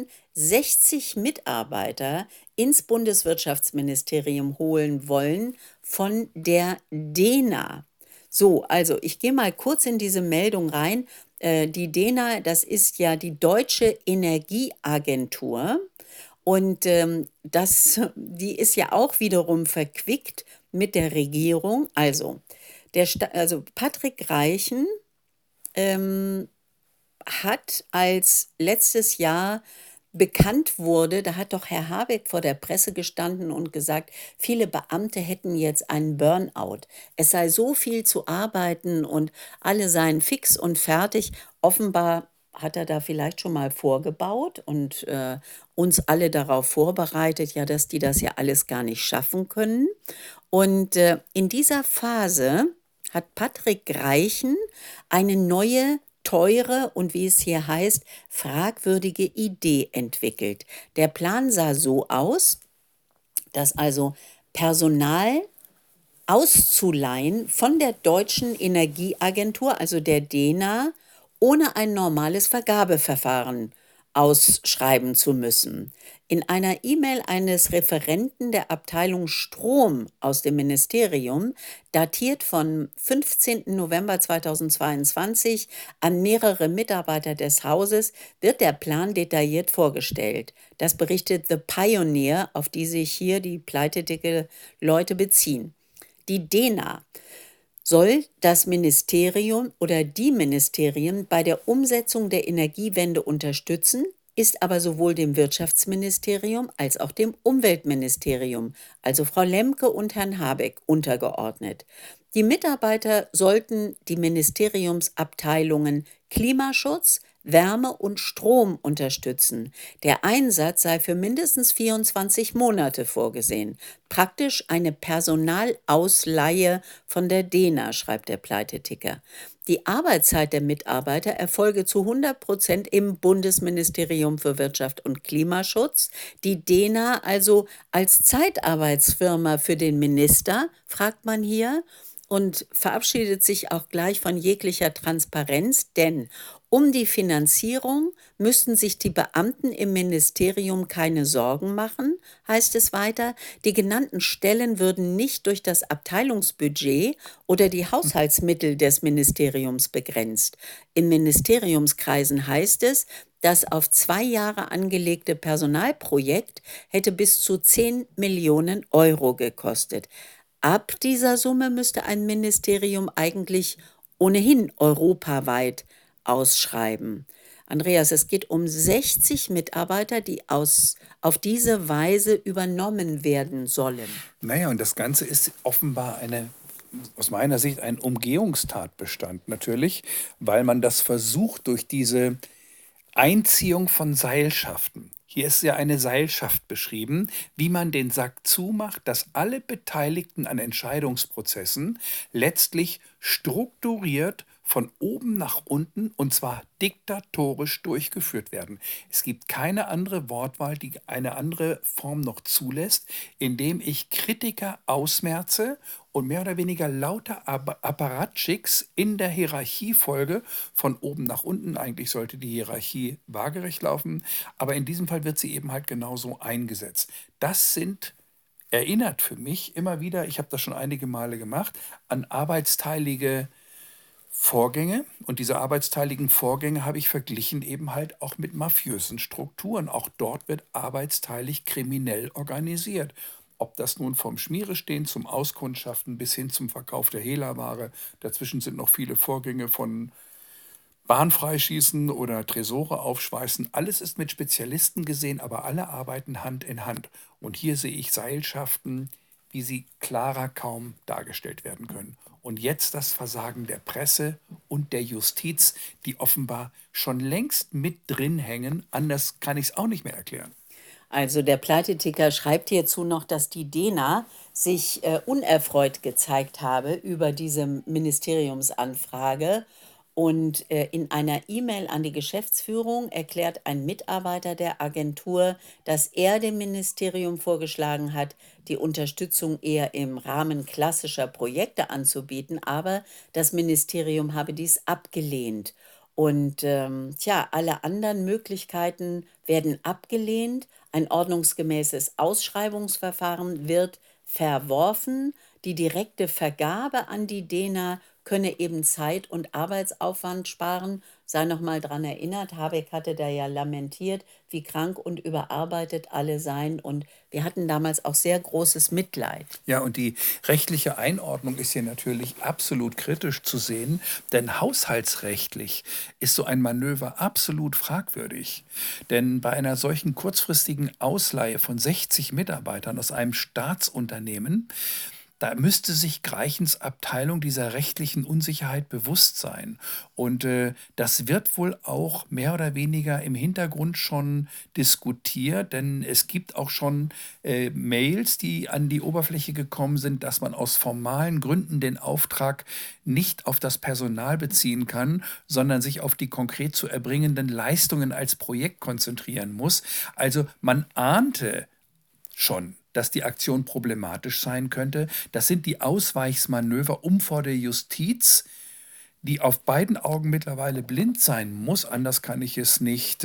60 Mitarbeiter ins Bundeswirtschaftsministerium holen wollen von der DENA. So, also ich gehe mal kurz in diese Meldung rein. Die DENA, das ist ja die Deutsche Energieagentur. Und die ist ja auch wiederum verquickt mit der Regierung. Also, also Patrick Reichen hat, als letztes Jahr bekannt wurde, da hat doch Herr Habeck vor der Presse gestanden und gesagt, viele Beamte hätten jetzt einen Burnout. Es sei so viel zu arbeiten und alle seien fix und fertig. Offenbar hat er da vielleicht schon mal vorgebaut und uns alle darauf vorbereitet, ja, dass die das ja alles gar nicht schaffen können. Und in dieser Phase hat Patrick Reichen eine neue, teure und wie es hier heißt, fragwürdige Idee entwickelt. Der Plan sah so aus, dass also Personal auszuleihen von der Deutschen Energieagentur, also der DENA, ohne ein normales Vergabeverfahren ausschreiben zu müssen. In einer E-Mail eines Referenten der Abteilung Strom aus dem Ministerium, datiert von 15. November 2022 an mehrere Mitarbeiter des Hauses, wird der Plan detailliert vorgestellt. Das berichtet The Pioneer, auf die sich hier die pleitetecke Leute beziehen. Die DENA soll das Ministerium oder die Ministerien bei der Umsetzung der Energiewende unterstützen, ist aber sowohl dem Wirtschaftsministerium als auch dem Umweltministerium, also Frau Lemke und Herrn Habeck, untergeordnet. Die Mitarbeiter sollten die Ministeriumsabteilungen Klimaschutz, Wärme und Strom unterstützen. Der Einsatz sei für mindestens 24 Monate vorgesehen. Praktisch eine Personalausleihe von der DENA, schreibt der Pleiteticker. Die Arbeitszeit der Mitarbeiter erfolge zu 100% im Bundesministerium für Wirtschaft und Klimaschutz. Die DENA also als Zeitarbeitsfirma für den Minister, fragt man hier, und verabschiedet sich auch gleich von jeglicher Transparenz, denn um die Finanzierung müssten sich die Beamten im Ministerium keine Sorgen machen, heißt es weiter. Die genannten Stellen würden nicht durch das Abteilungsbudget oder die Haushaltsmittel des Ministeriums begrenzt. In Ministeriumskreisen heißt es, das auf 2 Jahre angelegte Personalprojekt hätte bis zu 10 Millionen Euro gekostet. Ab dieser Summe müsste ein Ministerium eigentlich ohnehin europaweit ausschreiben. Andreas, es geht um 60 Mitarbeiter, die auf diese Weise übernommen werden sollen. Naja, und das Ganze ist offenbar aus meiner Sicht ein Umgehungstatbestand natürlich, weil man das versucht durch diese Einziehung von Seilschaften. Hier ist ja eine Seilschaft beschrieben, wie man den Sack zumacht, dass alle Beteiligten an Entscheidungsprozessen letztlich strukturiert von oben nach unten und zwar diktatorisch durchgeführt werden. Es gibt keine andere Wortwahl, die eine andere Form noch zulässt, indem ich Kritiker ausmerze und mehr oder weniger lauter Apparatschicks in der Hierarchiefolge von oben nach unten. Eigentlich sollte die Hierarchie waagerecht laufen, aber in diesem Fall wird sie eben halt genauso eingesetzt. Erinnert für mich immer wieder, ich habe das schon einige Male gemacht, an arbeitsteilige Vorgänge. Und diese arbeitsteiligen Vorgänge habe ich verglichen eben halt auch mit mafiösen Strukturen. Auch dort wird arbeitsteilig kriminell organisiert. Ob das nun vom Schmierestehen zum Auskundschaften bis hin zum Verkauf der Hehlerware, dazwischen sind noch viele Vorgänge von Bahnfreischießen oder Tresore aufschweißen. Alles ist mit Spezialisten gesehen, aber alle arbeiten Hand in Hand. Und hier sehe ich Seilschaften, wie sie klarer kaum dargestellt werden können. Und jetzt das Versagen der Presse und der Justiz, die offenbar schon längst mit drin hängen. Anders kann ich es auch nicht mehr erklären. Also der Pleiteticker schreibt hierzu noch, dass die DENA sich unerfreut gezeigt habe über diese Ministeriumsanfrage. Und in einer E-Mail an die Geschäftsführung erklärt ein Mitarbeiter der Agentur, dass er dem Ministerium vorgeschlagen hat, die Unterstützung eher im Rahmen klassischer Projekte anzubieten, aber das Ministerium habe dies abgelehnt. Und alle anderen Möglichkeiten werden abgelehnt. Ein ordnungsgemäßes Ausschreibungsverfahren wird verworfen. Die direkte Vergabe an die DENA könne eben Zeit und Arbeitsaufwand sparen. Sei noch mal dran erinnert, Habeck hatte da ja lamentiert, wie krank und überarbeitet alle seien. Und wir hatten damals auch sehr großes Mitleid. Ja, und die rechtliche Einordnung ist hier natürlich absolut kritisch zu sehen, denn haushaltsrechtlich ist so ein Manöver absolut fragwürdig. Denn bei einer solchen kurzfristigen Ausleihe von 60 Mitarbeitern aus einem Staatsunternehmen, da müsste sich Greichens Abteilung dieser rechtlichen Unsicherheit bewusst sein. Und das wird wohl auch mehr oder weniger im Hintergrund schon diskutiert, denn es gibt auch schon Mails, die an die Oberfläche gekommen sind, dass man aus formalen Gründen den Auftrag nicht auf das Personal beziehen kann, sondern sich auf die konkret zu erbringenden Leistungen als Projekt konzentrieren muss. Also man ahnte schon, dass die Aktion problematisch sein könnte. Das sind die Ausweichsmanöver, um vor der Justiz, die auf beiden Augen mittlerweile blind sein muss, anders kann ich es nicht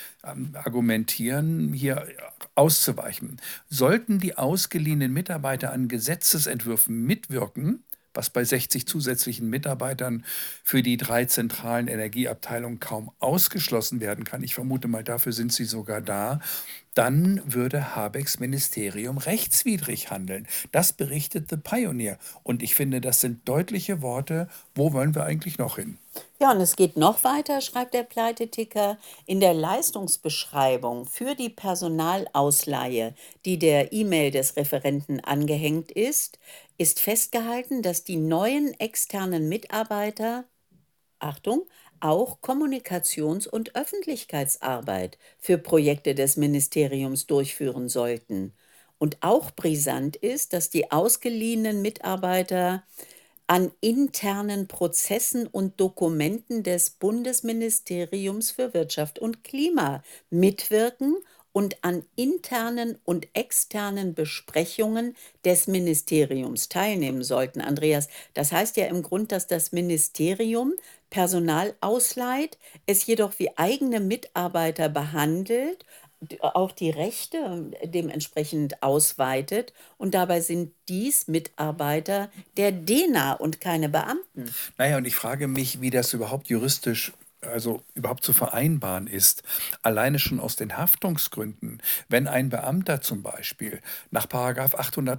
argumentieren, hier auszuweichen. Sollten die ausgeliehenen Mitarbeiter an Gesetzesentwürfen mitwirken, was bei 60 zusätzlichen Mitarbeitern für die 3 zentralen Energieabteilungen kaum ausgeschlossen werden kann, ich vermute mal, dafür sind sie sogar da, dann würde Habecks Ministerium rechtswidrig handeln. Das berichtet The Pioneer. Und ich finde, das sind deutliche Worte. Wo wollen wir eigentlich noch hin? Ja, und es geht noch weiter, schreibt der Pleiteticker. In der Leistungsbeschreibung für die Personalausleihe, die der E-Mail des Referenten angehängt ist festgehalten, dass die neuen externen Mitarbeiter, Achtung, auch Kommunikations- und Öffentlichkeitsarbeit für Projekte des Ministeriums durchführen sollten. Und auch brisant ist, dass die ausgeliehenen Mitarbeiter an internen Prozessen und Dokumenten des Bundesministeriums für Wirtschaft und Klima mitwirken und an internen und externen Besprechungen des Ministeriums teilnehmen sollten, Andreas. Das heißt ja im Grund, dass das Ministerium Personal ausleiht, es jedoch wie eigene Mitarbeiter behandelt, auch die Rechte dementsprechend ausweitet, und dabei sind dies Mitarbeiter der DENA und keine Beamten. Naja, und ich frage mich, wie das überhaupt juristisch, also überhaupt zu vereinbaren ist. Alleine schon aus den Haftungsgründen. Wenn ein Beamter zum Beispiel nach Paragraph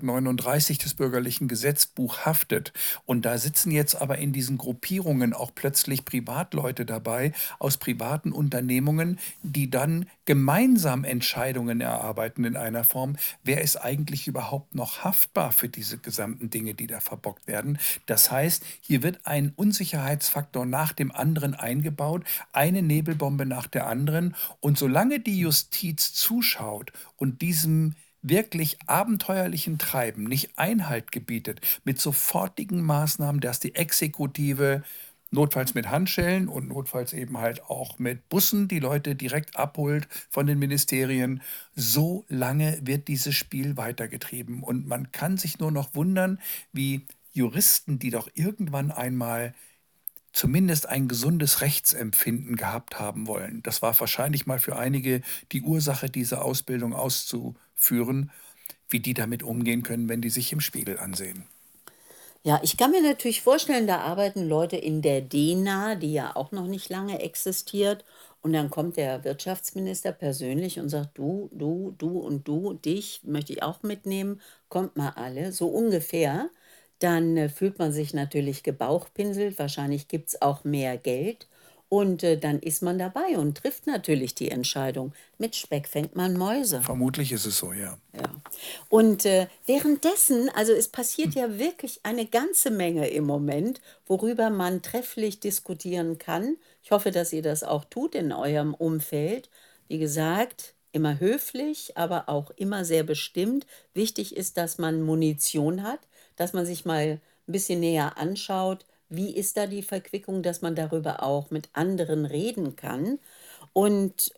839 des bürgerlichen Gesetzbuch haftet und da sitzen jetzt aber in diesen Gruppierungen auch plötzlich Privatleute dabei aus privaten Unternehmungen, die dann gemeinsam Entscheidungen erarbeiten in einer Form, wer ist eigentlich überhaupt noch haftbar für diese gesamten Dinge, die da verbockt werden? Das heißt, hier wird ein Unsicherheitsfaktor nach dem anderen eingebaut, eine Nebelbombe nach der anderen. Und solange die Justiz zuschaut und diesem wirklich abenteuerlichen Treiben nicht Einhalt gebietet, mit sofortigen Maßnahmen, dass die Exekutive notfalls mit Handschellen und notfalls eben halt auch mit Bussen die Leute direkt abholt von den Ministerien, so lange wird dieses Spiel weitergetrieben. Und man kann sich nur noch wundern, wie Juristen, die doch irgendwann einmal zumindest ein gesundes Rechtsempfinden gehabt haben wollen. Das war wahrscheinlich mal für einige die Ursache, diese Ausbildung auszuführen, wie die damit umgehen können, wenn die sich im Spiegel ansehen. Ja, ich kann mir natürlich vorstellen, da arbeiten Leute in der DENA, die ja auch noch nicht lange existiert. Und dann kommt der Wirtschaftsminister persönlich und sagt, du und du, dich möchte ich auch mitnehmen, kommt mal alle, so ungefähr. Dann fühlt man sich natürlich gebauchpinselt, wahrscheinlich gibt es auch mehr Geld. Und dann ist man dabei und trifft natürlich die Entscheidung. Mit Speck fängt man Mäuse. Vermutlich ist es so, ja. Ja. Und währenddessen, also es passiert ja wirklich eine ganze Menge im Moment, worüber man trefflich diskutieren kann. Ich hoffe, dass ihr das auch tut in eurem Umfeld. Wie gesagt, immer höflich, aber auch immer sehr bestimmt. Wichtig ist, dass man Munition hat, dass man sich mal ein bisschen näher anschaut, wie ist da die Verquickung, dass man darüber auch mit anderen reden kann. Und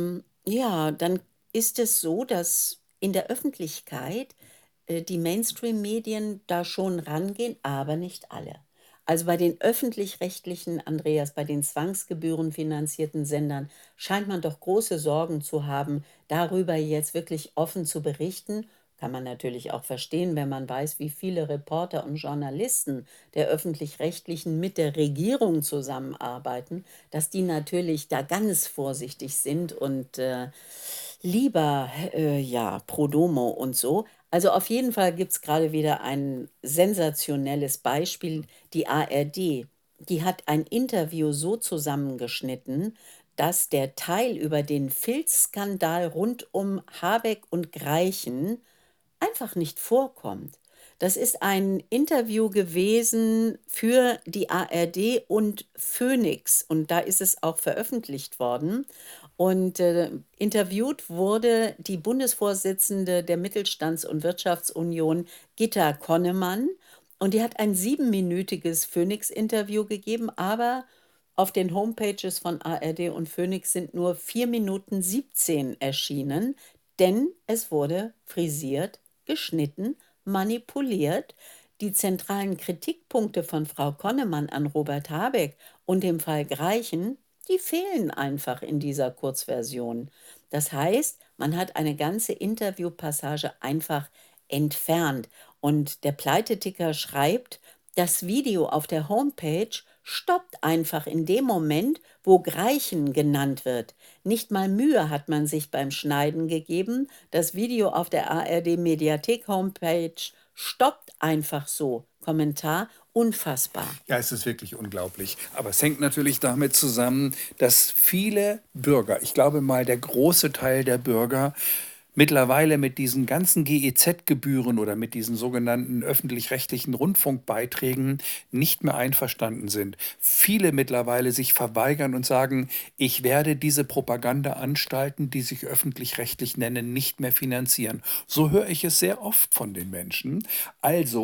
ja, dann ist es so, dass in der Öffentlichkeit die Mainstream-Medien da schon rangehen, aber nicht alle. Also bei den öffentlich-rechtlichen, Andreas, bei den zwangsgebührenfinanzierten Sendern scheint man doch große Sorgen zu haben, darüber jetzt wirklich offen zu berichten. Kann man natürlich auch verstehen, wenn man weiß, wie viele Reporter und Journalisten der öffentlich-rechtlichen mit der Regierung zusammenarbeiten, dass die natürlich da ganz vorsichtig sind und lieber, ja, pro domo und so. Also auf jeden Fall gibt es gerade wieder ein sensationelles Beispiel. Die ARD, die hat ein Interview so zusammengeschnitten, dass der Teil über den Filzskandal rund um Habeck und Greichen einfach nicht vorkommt. Das ist ein Interview gewesen für die ARD und Phoenix und da ist es auch veröffentlicht worden. Und interviewt wurde die Bundesvorsitzende der Mittelstands- und Wirtschaftsunion, Gitta Konnemann. Und die hat ein 7-minütiges Phoenix-Interview gegeben, aber auf den Homepages von ARD und Phoenix sind nur 4 Minuten 17 erschienen, denn es wurde frisiert, geschnitten, manipuliert. Die zentralen Kritikpunkte von Frau Konnemann an Robert Habeck und dem Fall Greichen, die fehlen einfach in dieser Kurzversion. Das heißt, man hat eine ganze Interviewpassage einfach entfernt. Und der Pleiteticker schreibt, das Video auf der Homepage stoppt einfach in dem Moment, wo Greichen genannt wird. Nicht mal Mühe hat man sich beim Schneiden gegeben. Das Video auf der ARD Mediathek Homepage stoppt einfach so. Kommentar: unfassbar. Ja, es ist wirklich unglaublich. Aber es hängt natürlich damit zusammen, dass viele Bürger, ich glaube mal der große Teil der Bürger, mittlerweile mit diesen ganzen GEZ-Gebühren oder mit diesen sogenannten öffentlich-rechtlichen Rundfunkbeiträgen nicht mehr einverstanden sind. Viele mittlerweile sich verweigern und sagen, ich werde diese Propagandaanstalten, die sich öffentlich-rechtlich nennen, nicht mehr finanzieren. So höre ich es sehr oft von den Menschen. Also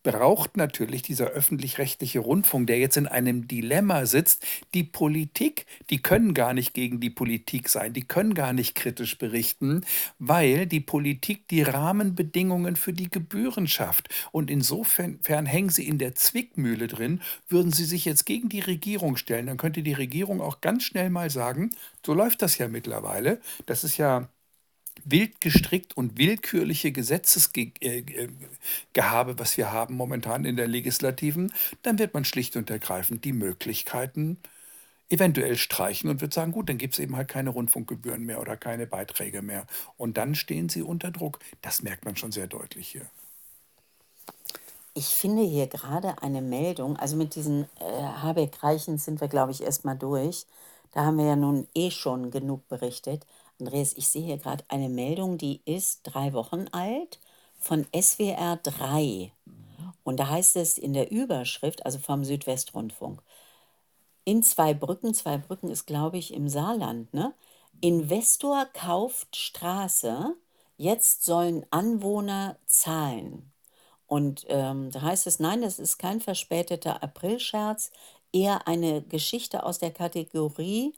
braucht natürlich dieser öffentlich-rechtliche Rundfunk, der jetzt in einem Dilemma sitzt, die Politik, die können gar nicht gegen die Politik sein, die können gar nicht kritisch berichten, weil die Politik die Rahmenbedingungen für die Gebühren schafft. Und insofern hängen sie in der Zwickmühle drin. Würden sie sich jetzt gegen die Regierung stellen, dann könnte die Regierung auch ganz schnell mal sagen, so läuft das ja mittlerweile. Das ist ja wild gestrickt und willkürliche Gesetzesgehabe, was wir haben momentan in der Legislativen, dann wird man schlicht und ergreifend die Möglichkeiten eventuell streichen und wird sagen, gut, dann gibt es eben halt keine Rundfunkgebühren mehr oder keine Beiträge mehr. Und dann stehen sie unter Druck. Das merkt man schon sehr deutlich hier. Ich finde hier gerade eine Meldung, also mit diesen Habeck-Reichen sind wir, glaube ich, erstmal durch. Da haben wir ja nun eh schon genug berichtet. Andreas, ich sehe hier gerade eine Meldung, die ist 3 Wochen alt von SWR 3. Und da heißt es in der Überschrift, also vom Südwestrundfunk, in Zweibrücken ist, glaube ich, im Saarland, ne? Investor kauft Straße, jetzt sollen Anwohner zahlen. Und da heißt es, nein, das ist kein verspäteter Aprilscherz, eher eine Geschichte aus der Kategorie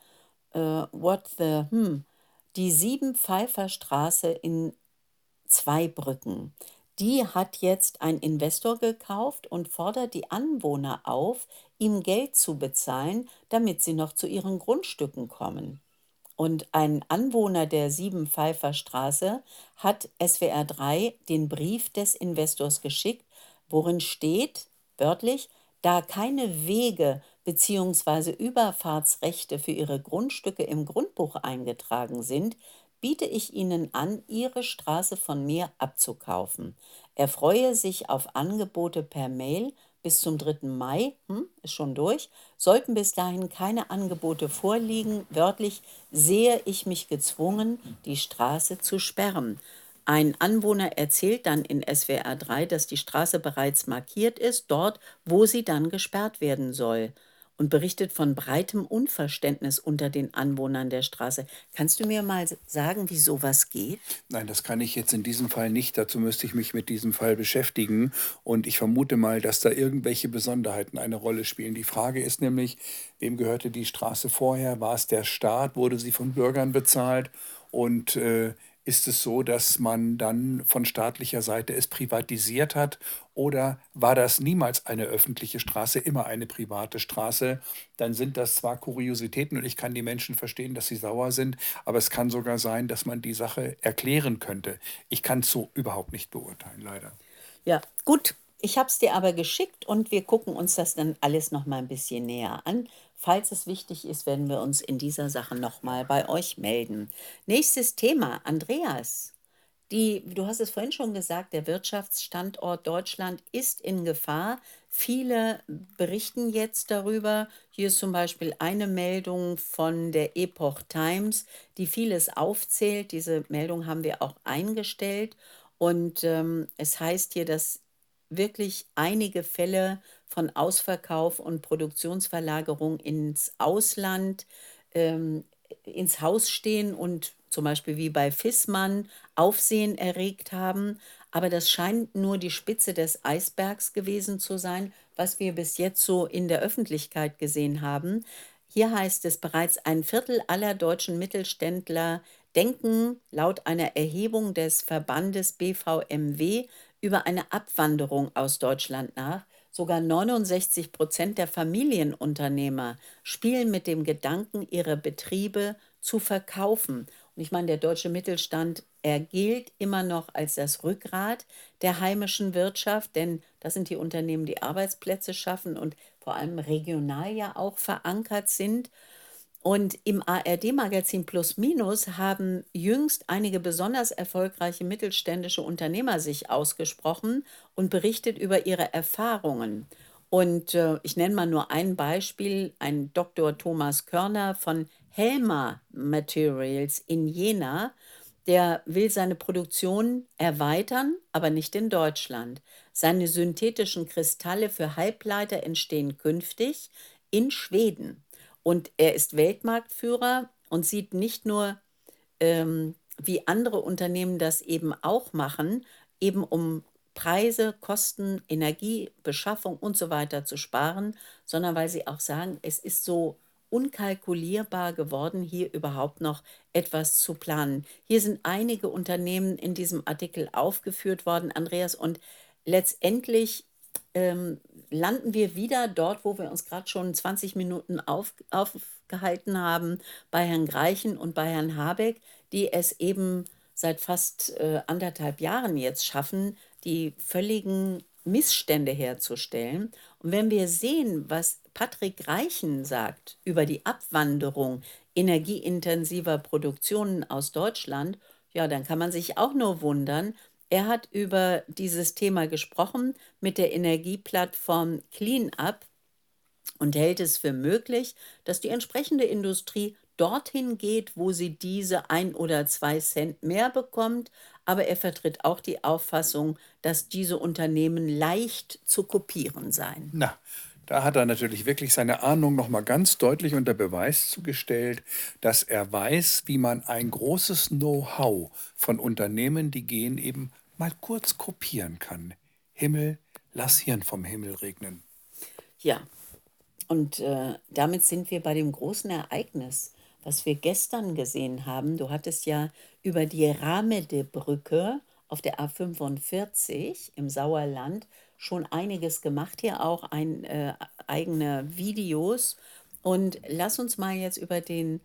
die Siebenpfeiferstraße in Zweibrücken. Die hat jetzt ein Investor gekauft und fordert die Anwohner auf, ihm Geld zu bezahlen, damit sie noch zu ihren Grundstücken kommen. Und ein Anwohner der Siebenpfeiferstraße hat SWR 3 den Brief des Investors geschickt, worin steht, wörtlich, da keine Wege bzw. Überfahrtsrechte für ihre Grundstücke im Grundbuch eingetragen sind, biete ich Ihnen an, Ihre Straße von mir abzukaufen. Er freue sich auf Angebote per Mail bis zum 3. Mai, ist schon durch. Sollten bis dahin keine Angebote vorliegen, wörtlich, sehe ich mich gezwungen, die Straße zu sperren. Ein Anwohner erzählt dann in SWR 3, dass die Straße bereits markiert ist, dort, wo sie dann gesperrt werden soll. Und berichtet von breitem Unverständnis unter den Anwohnern der Straße. Kannst du mir mal sagen, wie sowas geht? Nein, das kann ich jetzt in diesem Fall nicht. Dazu müsste ich mich mit diesem Fall beschäftigen. Und ich vermute mal, dass da irgendwelche Besonderheiten eine Rolle spielen. Die Frage ist nämlich, wem gehörte die Straße vorher? War es der Staat? Wurde sie von Bürgern bezahlt? Und ist es so, dass man dann von staatlicher Seite es privatisiert hat? Oder war das niemals eine öffentliche Straße, immer eine private Straße? Dann sind das zwar Kuriositäten und ich kann die Menschen verstehen, dass sie sauer sind, aber es kann sogar sein, dass man die Sache erklären könnte. Ich kann es so überhaupt nicht beurteilen, leider. Ja, gut. Ich habe es dir aber geschickt und wir gucken uns das dann alles noch mal ein bisschen näher an. Falls es wichtig ist, werden wir uns in dieser Sache noch mal bei euch melden. Nächstes Thema, Andreas. Du hast es vorhin schon gesagt, der Wirtschaftsstandort Deutschland ist in Gefahr. Viele berichten jetzt darüber. Hier ist zum Beispiel eine Meldung von der Epoch Times, die vieles aufzählt. Diese Meldung haben wir auch eingestellt. Und es heißt hier, dass wirklich einige Fälle von Ausverkauf und Produktionsverlagerung ins Ausland ähm, ins Haus stehen und zum Beispiel wie bei Fissmann Aufsehen erregt haben. Aber das scheint nur die Spitze des Eisbergs gewesen zu sein, was wir bis jetzt so in der Öffentlichkeit gesehen haben. Hier heißt es, bereits ein Viertel aller deutschen Mittelständler denken laut einer Erhebung des Verbandes BVMW über eine Abwanderung aus Deutschland nach. Sogar 69% der Familienunternehmer spielen mit dem Gedanken, ihre Betriebe zu verkaufen. Und ich meine, der deutsche Mittelstand, er gilt immer noch als das Rückgrat der heimischen Wirtschaft, denn das sind die Unternehmen, die Arbeitsplätze schaffen und vor allem regional ja auch verankert sind. Und im ARD-Magazin Plus Minus haben jüngst einige besonders erfolgreiche mittelständische Unternehmer sich ausgesprochen und berichtet über ihre Erfahrungen. Und ich nenne mal nur ein Beispiel, ein Dr. Thomas Körner von Helma Materials in Jena, der will seine Produktion erweitern, aber nicht in Deutschland. Seine synthetischen Kristalle für Halbleiter entstehen künftig in Schweden. Und er ist Weltmarktführer und sieht nicht nur, wie andere Unternehmen das eben auch machen, eben um Preise, Kosten, Energiebeschaffung und so weiter zu sparen, sondern weil sie auch sagen, es ist so unkalkulierbar geworden, hier überhaupt noch etwas zu planen. Hier sind einige Unternehmen in diesem Artikel aufgeführt worden, Andreas, und letztendlich ähm, landen wir wieder dort, wo wir uns gerade schon 20 Minuten aufgehalten haben, bei Herrn Greichen und bei Herrn Habeck, die es eben seit fast 1,5 Jahren jetzt schaffen, die völligen Missstände herzustellen. Und wenn wir sehen, was Patrick Reichen sagt über die Abwanderung energieintensiver Produktionen aus Deutschland, ja, dann kann man sich auch nur wundern. Er hat über dieses Thema gesprochen mit der Energieplattform CleanUp und hält es für möglich, dass die entsprechende Industrie dorthin geht, wo sie diese 1 oder 2 Cent mehr bekommt. Aber er vertritt auch die Auffassung, dass diese Unternehmen leicht zu kopieren seien. Na, da hat er natürlich wirklich seine Ahnung noch mal ganz deutlich unter Beweis zugestellt, dass er weiß, wie man ein großes Know-how von Unternehmen, die gehen, eben mal kurz kopieren kann. Himmel, lass Hirn vom Himmel regnen. Ja, und damit sind wir bei dem großen Ereignis, was wir gestern gesehen haben. Du hattest ja über die Ramede-Brücke auf der A45 im Sauerland schon einiges gemacht, hier auch eigene Videos. Und lass uns mal jetzt über den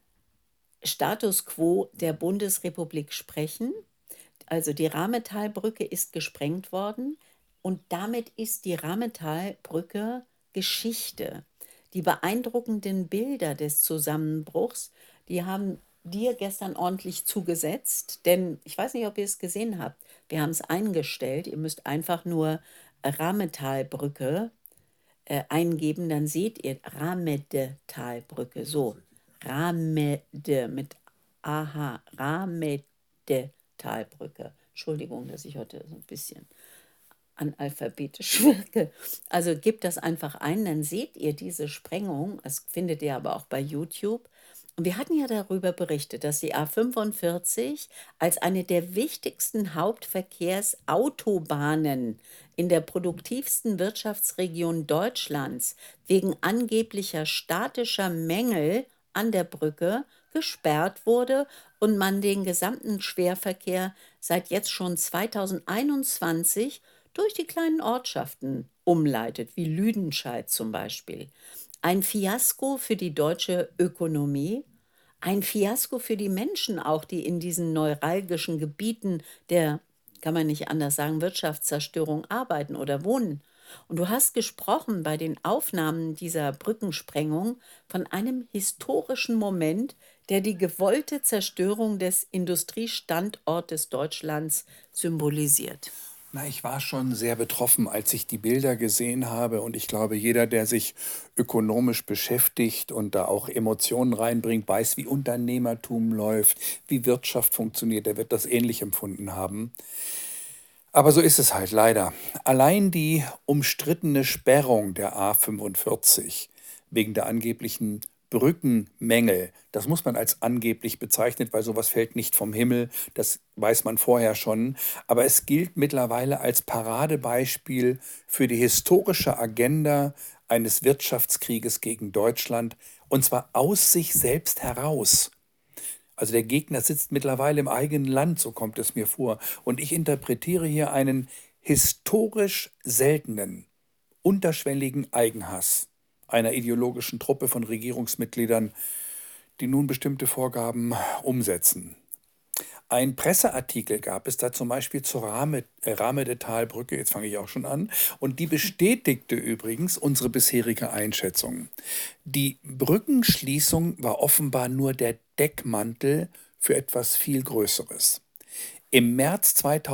Status quo der Bundesrepublik sprechen. Also die Rahmetalbrücke ist gesprengt worden und damit ist die Rahmetalbrücke Geschichte. Die beeindruckenden Bilder des Zusammenbruchs, die haben dir gestern ordentlich zugesetzt, denn ich weiß nicht, ob ihr es gesehen habt. Wir haben es eingestellt. Ihr müsst einfach nur Rahmetalbrücke eingeben, dann seht ihr Ramedetalbrücke. So, Ramede mit AH, Ramedetalbrücke. Entschuldigung, dass ich heute so ein bisschen analphabetisch wirke. Also gebt das einfach ein, dann seht ihr diese Sprengung. Das findet ihr aber auch bei YouTube. Und wir hatten ja darüber berichtet, dass die A45 als eine der wichtigsten Hauptverkehrsautobahnen in der produktivsten Wirtschaftsregion Deutschlands wegen angeblicher statischer Mängel an der Brücke gesperrt wurde und man den gesamten Schwerverkehr seit jetzt schon 2021 durch die kleinen Ortschaften umleitet, wie Lüdenscheid zum Beispiel. Ein Fiasko für die deutsche Ökonomie, ein Fiasko für die Menschen auch, die in diesen neuralgischen Gebieten der, kann man nicht anders sagen, Wirtschaftszerstörung arbeiten oder wohnen. Und du hast gesprochen bei den Aufnahmen dieser Brückensprengung von einem historischen Moment, der die gewollte Zerstörung des Industriestandortes Deutschlands symbolisiert. Na, ich war schon sehr betroffen, als ich die Bilder gesehen habe. Und ich glaube, jeder, der sich ökonomisch beschäftigt und da auch Emotionen reinbringt, weiß, wie Unternehmertum läuft, wie Wirtschaft funktioniert, der wird das ähnlich empfunden haben. Aber so ist es halt leider. Allein die umstrittene Sperrung der A45 wegen der angeblichen Brückenmängel, das muss man als angeblich bezeichnen, weil sowas fällt nicht vom Himmel, das weiß man vorher schon. Aber es gilt mittlerweile als Paradebeispiel für die historische Agenda eines Wirtschaftskrieges gegen Deutschland, und zwar aus sich selbst heraus. Also der Gegner sitzt mittlerweile im eigenen Land, so kommt es mir vor. Und ich interpretiere hier einen historisch seltenen, unterschwelligen Eigenhass einer ideologischen Truppe von Regierungsmitgliedern, die nun bestimmte Vorgaben umsetzen. Ein Presseartikel gab es da zum Beispiel zur Ramedetalbrücke, jetzt fange ich auch schon an, und die bestätigte übrigens unsere bisherige Einschätzung. Die Brückenschließung war offenbar nur der Deckmantel für etwas viel Größeres. Im März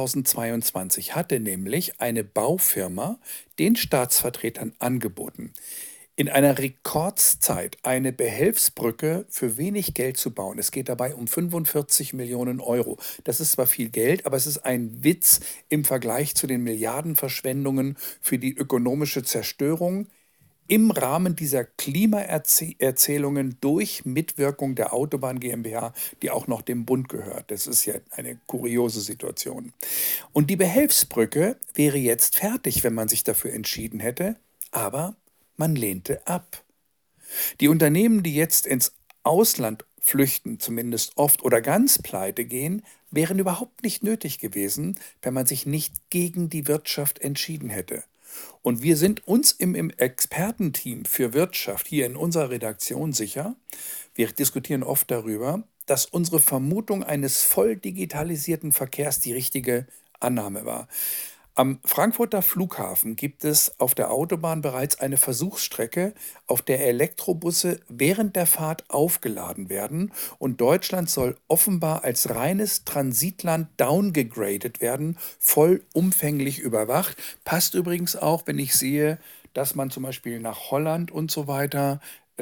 2022 hatte nämlich eine Baufirma den Staatsvertretern angeboten, in einer Rekordzeit eine Behelfsbrücke für wenig Geld zu bauen. Es geht dabei um 45 Millionen Euro. Das ist zwar viel Geld, aber es ist ein Witz im Vergleich zu den Milliardenverschwendungen für die ökonomische Zerstörung im Rahmen dieser Klimaerzählungen durch Mitwirkung der Autobahn GmbH, die auch noch dem Bund gehört. Das ist ja eine kuriose Situation. Und die Behelfsbrücke wäre jetzt fertig, wenn man sich dafür entschieden hätte, aber man lehnte ab. Die Unternehmen, die jetzt ins Ausland flüchten, zumindest oft oder ganz pleite gehen, wären überhaupt nicht nötig gewesen, wenn man sich nicht gegen die Wirtschaft entschieden hätte. Und wir sind uns im Expertenteam für Wirtschaft hier in unserer Redaktion sicher, wir diskutieren oft darüber, dass unsere Vermutung eines voll digitalisierten Verkehrs die richtige Annahme war. Am Frankfurter Flughafen gibt es auf der Autobahn bereits eine Versuchsstrecke, auf der Elektrobusse während der Fahrt aufgeladen werden, und Deutschland soll offenbar als reines Transitland downgegradet werden, vollumfänglich überwacht. Passt übrigens auch, wenn ich sehe, dass man zum Beispiel nach Holland und so weiter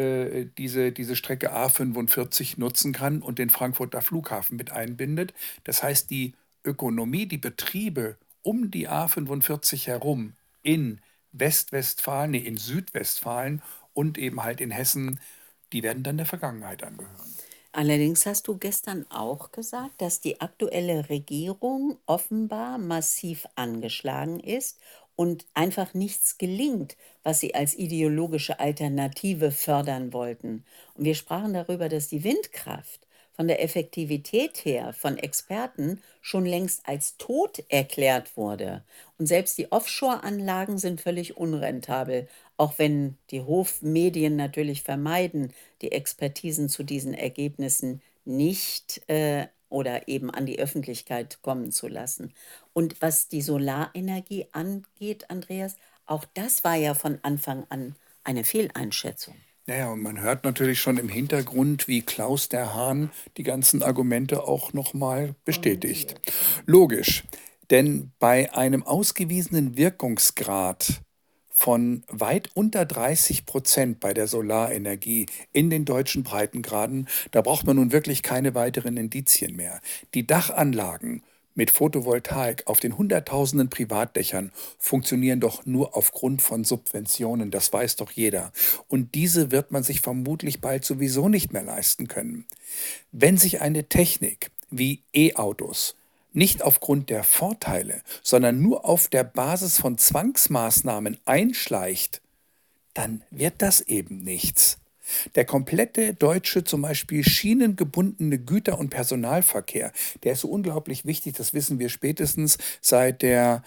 diese Strecke A45 nutzen kann und den Frankfurter Flughafen mit einbindet. Das heißt, die Ökonomie, die Betriebe um die A45 herum in Westwestfalen, nee, in Südwestfalen und eben halt in Hessen, die werden dann der Vergangenheit angehören. Allerdings hast du gestern auch gesagt, dass die aktuelle Regierung offenbar massiv angeschlagen ist und einfach nichts gelingt, was sie als ideologische Alternative fördern wollten. Und wir sprachen darüber, dass die Windkraft von der Effektivität her von Experten schon längst als tot erklärt wurde. Und selbst die Offshore-Anlagen sind völlig unrentabel, auch wenn die Hofmedien natürlich vermeiden, die Expertisen zu diesen Ergebnissen nicht oder eben an die Öffentlichkeit kommen zu lassen. Und was die Solarenergie angeht, Andreas, auch das war ja von Anfang an eine Fehleinschätzung. Naja, und man hört natürlich schon im Hintergrund, wie Klaus der Hahn die ganzen Argumente auch nochmal bestätigt. Logisch, denn bei einem ausgewiesenen Wirkungsgrad von weit unter 30% bei der Solarenergie in den deutschen Breitengraden, da braucht man nun wirklich keine weiteren Indizien mehr. Die Dachanlagen mit Photovoltaik auf den Hunderttausenden Privatdächern funktionieren doch nur aufgrund von Subventionen, das weiß doch jeder. Und diese wird man sich vermutlich bald sowieso nicht mehr leisten können. Wenn sich eine Technik wie E-Autos nicht aufgrund der Vorteile, sondern nur auf der Basis von Zwangsmaßnahmen einschleicht, dann wird das eben nichts. Der komplette deutsche, zum Beispiel schienengebundene Güter- und Personalverkehr, der ist so unglaublich wichtig, das wissen wir spätestens seit der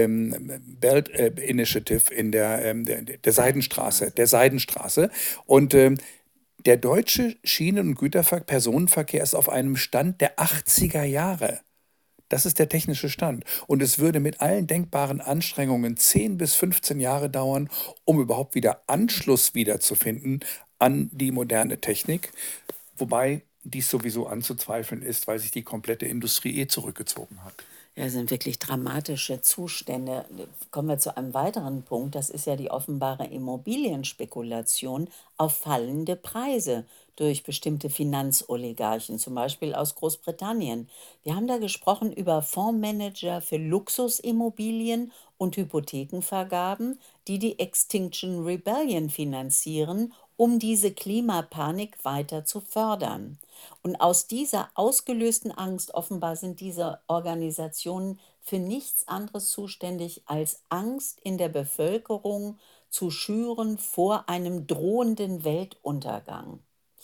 Belt Initiative in der Seidenstraße. Und der deutsche Schienen- und Personenverkehr ist auf einem Stand der 80er Jahre. Das ist der technische Stand. Und es würde mit allen denkbaren Anstrengungen 10 bis 15 Jahre dauern, um überhaupt wieder Anschluss wiederzufinden an die moderne Technik. Wobei dies sowieso anzuzweifeln ist, weil sich die komplette Industrie zurückgezogen hat. Ja, das sind wirklich dramatische Zustände. Kommen wir zu einem weiteren Punkt. Das ist ja die offenbare Immobilienspekulation auf fallende Preise durch bestimmte Finanzoligarchen, zum Beispiel aus Großbritannien. Wir haben da gesprochen über Fondsmanager für Luxusimmobilien und Hypothekenvergaben, die die Extinction Rebellion finanzieren, um diese Klimapanik weiter zu fördern. Und aus dieser ausgelösten Angst, offenbar sind diese Organisationen für nichts anderes zuständig, als Angst in der Bevölkerung zu schüren vor einem drohenden Weltuntergang.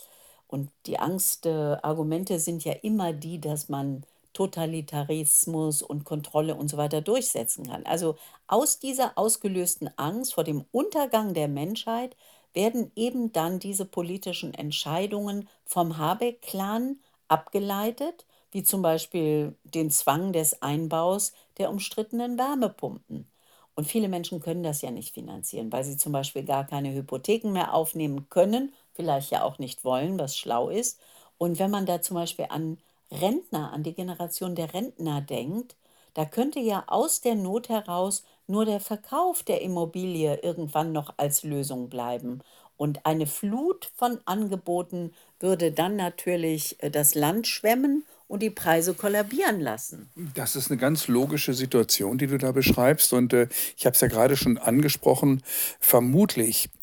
Und die Angstargumente sind ja immer die, dass man Totalitarismus und Kontrolle und so weiter durchsetzen kann. Also aus dieser ausgelösten Angst vor dem Untergang der Menschheit werden eben dann diese politischen Entscheidungen vom Habeck-Clan abgeleitet, wie zum Beispiel den Zwang des Einbaus der umstrittenen Wärmepumpen. Und viele Menschen können das ja nicht finanzieren, weil sie zum Beispiel gar keine Hypotheken mehr aufnehmen können, vielleicht ja auch nicht wollen, was schlau ist. Und wenn man da zum Beispiel an Rentner, an die Generation der Rentner denkt, da könnte ja aus der Not heraus nur der Verkauf der Immobilie irgendwann noch als Lösung bleiben. Und eine Flut von Angeboten würde dann natürlich das Land schwemmen und die Preise kollabieren lassen. Das ist eine ganz logische Situation, die du da beschreibst. Und ich habe es ja gerade schon angesprochen, vermutlich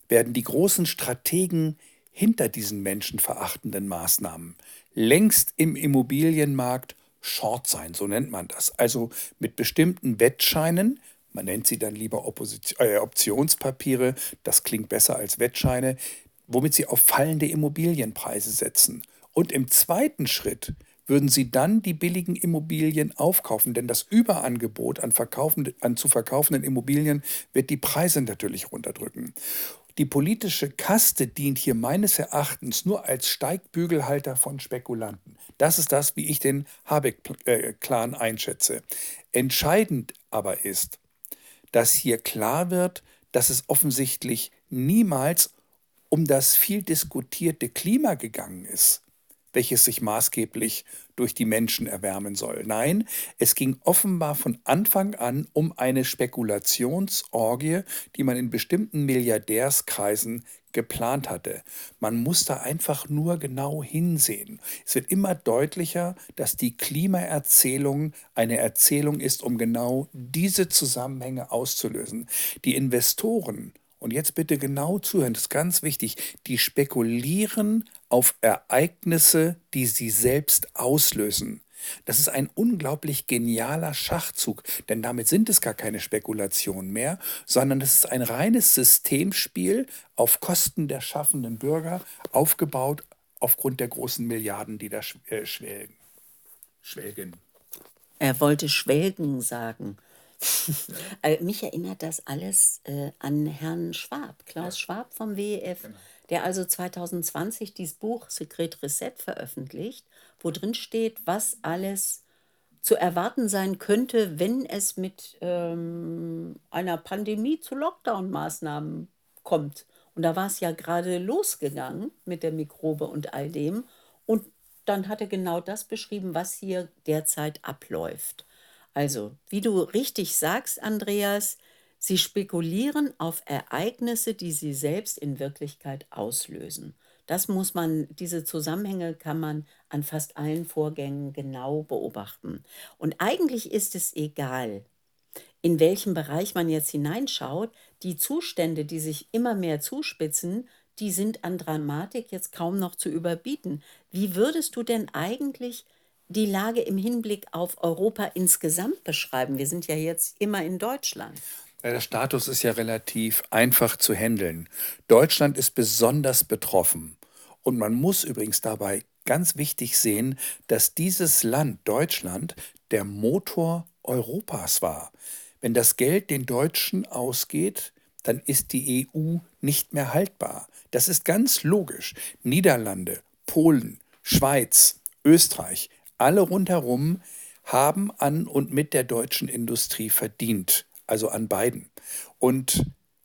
werden die großen Strategen hinter diesen menschenverachtenden Maßnahmen längst im Immobilienmarkt Short sein, so nennt man das. Also mit bestimmten Wettscheinen, man nennt sie dann lieber Optionspapiere, das klingt besser als Wettscheine, womit sie auf fallende Immobilienpreise setzen. Und im zweiten Schritt würden sie dann die billigen Immobilien aufkaufen, denn das Überangebot an zu verkaufenden Immobilien wird die Preise natürlich runterdrücken. Die politische Kaste dient hier meines Erachtens nur als Steigbügelhalter von Spekulanten. Das ist das, wie ich den Habeck-Clan einschätze. Entscheidend aber ist, dass hier klar wird, dass es offensichtlich niemals um das viel diskutierte Klima gegangen ist, welches sich maßgeblich durch die Menschen erwärmen soll. Nein, es ging offenbar von Anfang an um eine Spekulationsorgie, die man in bestimmten Milliardärskreisen geplant hatte. Man muss da einfach nur genau hinsehen. Es wird immer deutlicher, dass die Klimaerzählung eine Erzählung ist, um genau diese Zusammenhänge auszulösen. Die Investoren, und jetzt bitte genau zuhören, das ist ganz wichtig, die spekulieren auf Ereignisse, die sie selbst auslösen. Das ist ein unglaublich genialer Schachzug, denn damit sind es gar keine Spekulationen mehr, sondern es ist ein reines Systemspiel auf Kosten der schaffenden Bürger, aufgebaut aufgrund der großen Milliarden, die da schwelgen. Er wollte schwelgen sagen. Mich erinnert das alles an Herrn Schwab, Klaus Schwab vom WEF, der also 2020 dieses Buch Secret Reset veröffentlicht, wo drin steht, was alles zu erwarten sein könnte, wenn es mit einer Pandemie zu Lockdown-Maßnahmen kommt. Und da war es ja gerade losgegangen mit der Mikrobe und all dem. Und dann hat er genau das beschrieben, was hier derzeit abläuft. Also, wie du richtig sagst, Andreas, sie spekulieren auf Ereignisse, die sie selbst in Wirklichkeit auslösen. Diese Zusammenhänge kann man an fast allen Vorgängen genau beobachten. Und eigentlich ist es egal, in welchem Bereich man jetzt hineinschaut, die Zustände, die sich immer mehr zuspitzen, die sind an Dramatik jetzt kaum noch zu überbieten. Wie würdest du denn eigentlich die Lage im Hinblick auf Europa insgesamt beschreiben? Wir sind ja jetzt immer in Deutschland. Der Status ist ja relativ einfach zu handeln. Deutschland ist besonders betroffen. Und man muss übrigens dabei ganz wichtig sehen, dass dieses Land, Deutschland, der Motor Europas war. Wenn das Geld den Deutschen ausgeht, dann ist die EU nicht mehr haltbar. Das ist ganz logisch. Niederlande, Polen, Schweiz, Österreich, alle rundherum haben an und mit der deutschen Industrie verdient, also an beiden. Und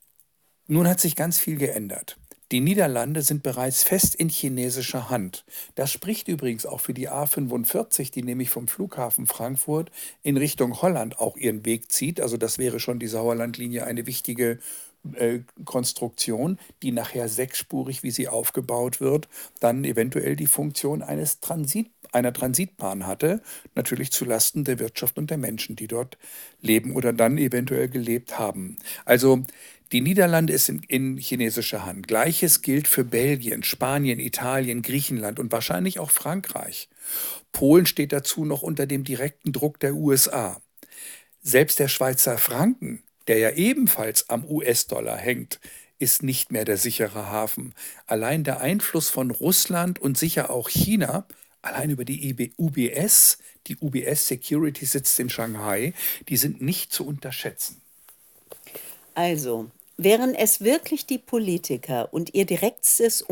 nun hat sich ganz viel geändert. Die Niederlande sind bereits fest in chinesischer Hand. Das spricht übrigens auch für die A45, die nämlich vom Flughafen Frankfurt in Richtung Holland auch ihren Weg zieht. Also das wäre schon die Sauerlandlinie eine wichtige Konstruktion, die nachher sechsspurig, wie sie aufgebaut wird, dann eventuell die Funktion einer Transitbahn hatte, natürlich zulasten der Wirtschaft und der Menschen, die dort leben oder dann eventuell gelebt haben. Also die Niederlande ist in chinesischer Hand. Gleiches gilt für Belgien, Spanien, Italien, Griechenland und wahrscheinlich auch Frankreich. Polen steht dazu noch unter dem direkten Druck der USA. Selbst der Schweizer Franken, der ja ebenfalls am US-Dollar hängt, ist nicht mehr der sichere Hafen. Allein der Einfluss von Russland und sicher auch China, allein über die UBS, die UBS Security sitzt in Shanghai, die sind nicht zu unterschätzen. Also, wären es wirklich die Politiker und ihr direktes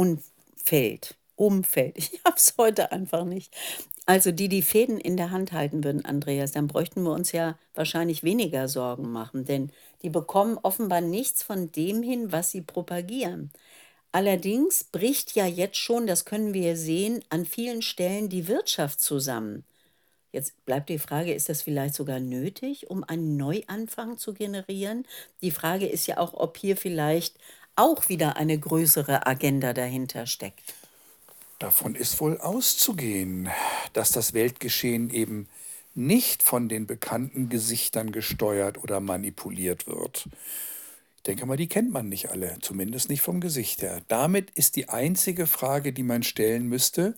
Umfeld, ich habe es heute einfach nicht, also die Fäden in der Hand halten würden, Andreas, dann bräuchten wir uns ja wahrscheinlich weniger Sorgen machen, denn die bekommen offenbar nichts von dem hin, was sie propagieren. Allerdings bricht ja jetzt schon, das können wir sehen, an vielen Stellen die Wirtschaft zusammen. Jetzt bleibt die Frage, ist das vielleicht sogar nötig, um einen Neuanfang zu generieren? Die Frage ist ja auch, ob hier vielleicht auch wieder eine größere Agenda dahinter steckt. Davon ist wohl auszugehen, dass das Weltgeschehen eben nicht von den bekannten Gesichtern gesteuert oder manipuliert wird. Ich denke mal, die kennt man nicht alle, zumindest nicht vom Gesicht her. Damit ist die einzige Frage, die man stellen müsste: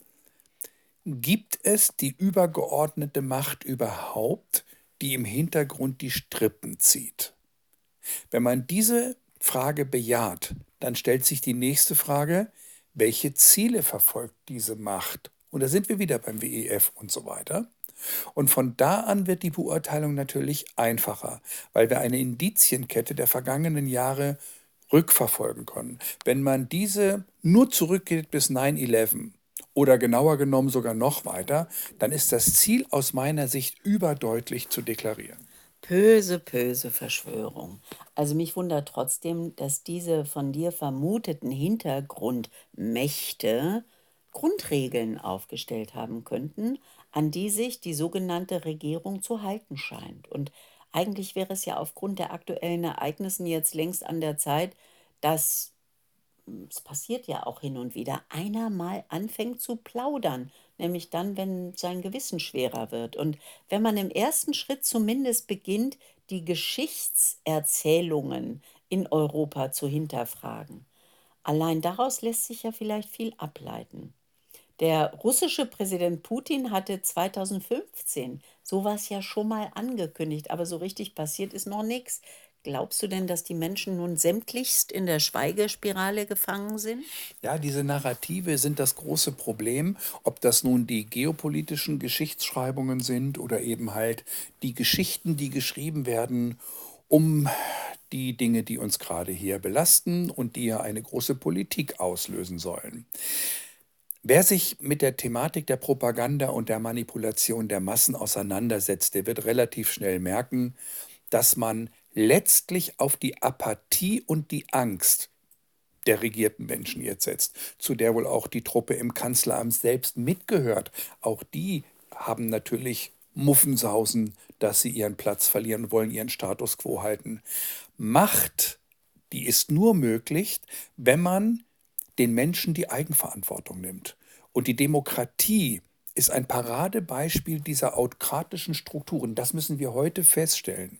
Gibt es die übergeordnete Macht überhaupt, die im Hintergrund die Strippen zieht? Wenn man diese Frage bejaht, dann stellt sich die nächste Frage: Welche Ziele verfolgt diese Macht? Und da sind wir wieder beim WEF und so weiter. Und von da an wird die Beurteilung natürlich einfacher, weil wir eine Indizienkette der vergangenen Jahre rückverfolgen können. Wenn man diese nur zurückgeht bis 9/11 oder genauer genommen sogar noch weiter, dann ist das Ziel aus meiner Sicht überdeutlich zu deklarieren. Böse, böse Verschwörung. Also mich wundert trotzdem, dass diese von dir vermuteten Hintergrundmächte Grundregeln aufgestellt haben könnten, an die sich die sogenannte Regierung zu halten scheint. Und eigentlich wäre es ja aufgrund der aktuellen Ereignissen jetzt längst an der Zeit, dass es passiert ja auch hin und wieder, einer mal anfängt zu plaudern, nämlich dann, wenn sein Gewissen schwerer wird. Und wenn man im ersten Schritt zumindest beginnt, die Geschichtserzählungen in Europa zu hinterfragen. Allein daraus lässt sich ja vielleicht viel ableiten. Der russische Präsident Putin hatte 2015 sowas ja schon mal angekündigt, aber so richtig passiert ist noch nichts. Glaubst du denn, dass die Menschen nun sämtlichst in der Schweigespirale gefangen sind? Ja, diese Narrative sind das große Problem, ob das nun die geopolitischen Geschichtsschreibungen sind oder eben halt die Geschichten, die geschrieben werden, um die Dinge, die uns gerade hier belasten und die ja eine große Politik auslösen sollen. Wer sich mit der Thematik der Propaganda und der Manipulation der Massen auseinandersetzt, der wird relativ schnell merken, dass man letztlich auf die Apathie und die Angst der regierten Menschen jetzt setzt, zu der wohl auch die Truppe im Kanzleramt selbst mitgehört. Auch die haben natürlich Muffensausen, dass sie ihren Platz verlieren und wollen ihren Status quo halten. Macht, die ist nur möglich, wenn man den Menschen die Eigenverantwortung nimmt. Und die Demokratie ist ein Paradebeispiel dieser autokratischen Strukturen. Das müssen wir heute feststellen.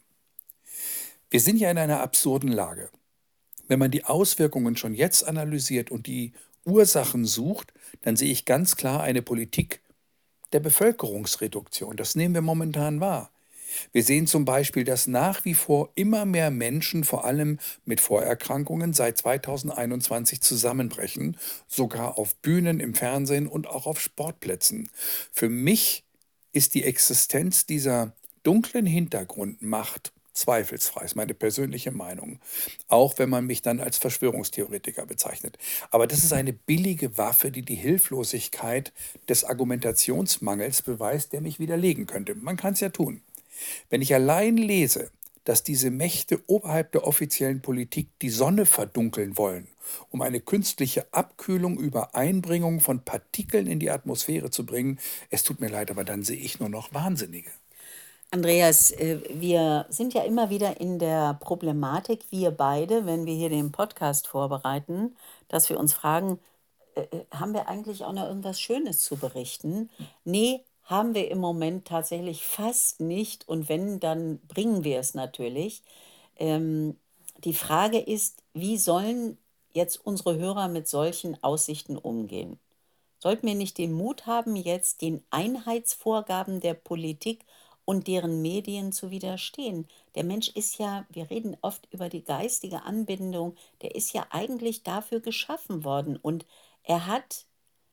Wir sind ja in einer absurden Lage. Wenn man die Auswirkungen schon jetzt analysiert und die Ursachen sucht, dann sehe ich ganz klar eine Politik der Bevölkerungsreduktion. Das nehmen wir momentan wahr. Wir sehen zum Beispiel, dass nach wie vor immer mehr Menschen, vor allem mit Vorerkrankungen, seit 2021 zusammenbrechen, sogar auf Bühnen, im Fernsehen und auch auf Sportplätzen. Für mich ist die Existenz dieser dunklen Hintergrundmacht zweifelsfrei, ist meine persönliche Meinung. Auch wenn man mich dann als Verschwörungstheoretiker bezeichnet. Aber das ist eine billige Waffe, die die Hilflosigkeit des Argumentationsmangels beweist, der mich widerlegen könnte. Man kann es ja tun. Wenn ich allein lese, dass diese Mächte oberhalb der offiziellen Politik die Sonne verdunkeln wollen, um eine künstliche Abkühlung über Einbringung von Partikeln in die Atmosphäre zu bringen, es tut mir leid, aber dann sehe ich nur noch Wahnsinnige. Andreas, wir sind ja immer wieder in der Problematik, wir beide, wenn wir hier den Podcast vorbereiten, dass wir uns fragen, haben wir eigentlich auch noch irgendwas Schönes zu berichten? Nee, haben wir im Moment tatsächlich fast nicht. Und wenn, dann bringen wir es natürlich. Ähm, die Frage ist, wie sollen jetzt unsere Hörer mit solchen Aussichten umgehen? Sollten wir nicht den Mut haben, jetzt den Einheitsvorgaben der Politik und deren Medien zu widerstehen? Der Mensch ist ja, wir reden oft über die geistige Anbindung, der ist ja eigentlich dafür geschaffen worden und er hat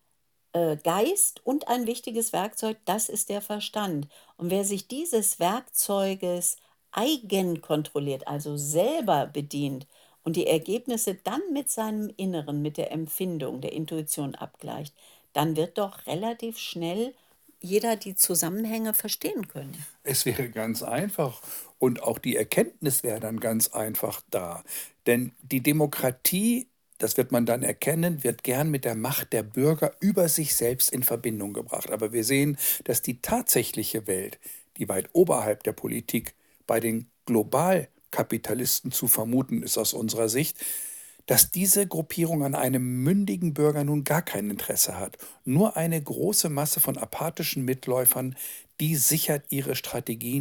Geist und ein wichtiges Werkzeug, das ist der Verstand. Und wer sich dieses Werkzeuges eigenkontrolliert, also selber bedient und die Ergebnisse dann mit seinem Inneren, mit der Empfindung, der Intuition abgleicht, dann wird doch relativ schnell jeder die Zusammenhänge verstehen können. Es wäre ganz einfach und auch die Erkenntnis wäre dann ganz einfach da. Denn die Demokratie, das wird man dann erkennen, wird gern mit der Macht der Bürger über sich selbst in Verbindung gebracht. Aber wir sehen, dass die tatsächliche Welt, die weit oberhalb der Politik bei den Globalkapitalisten zu vermuten ist aus unserer Sicht, dass diese Gruppierung an einem mündigen Bürger nun gar kein Interesse hat. Nur eine große Masse von apathischen Mitläufern, die sichert ihre Strategien,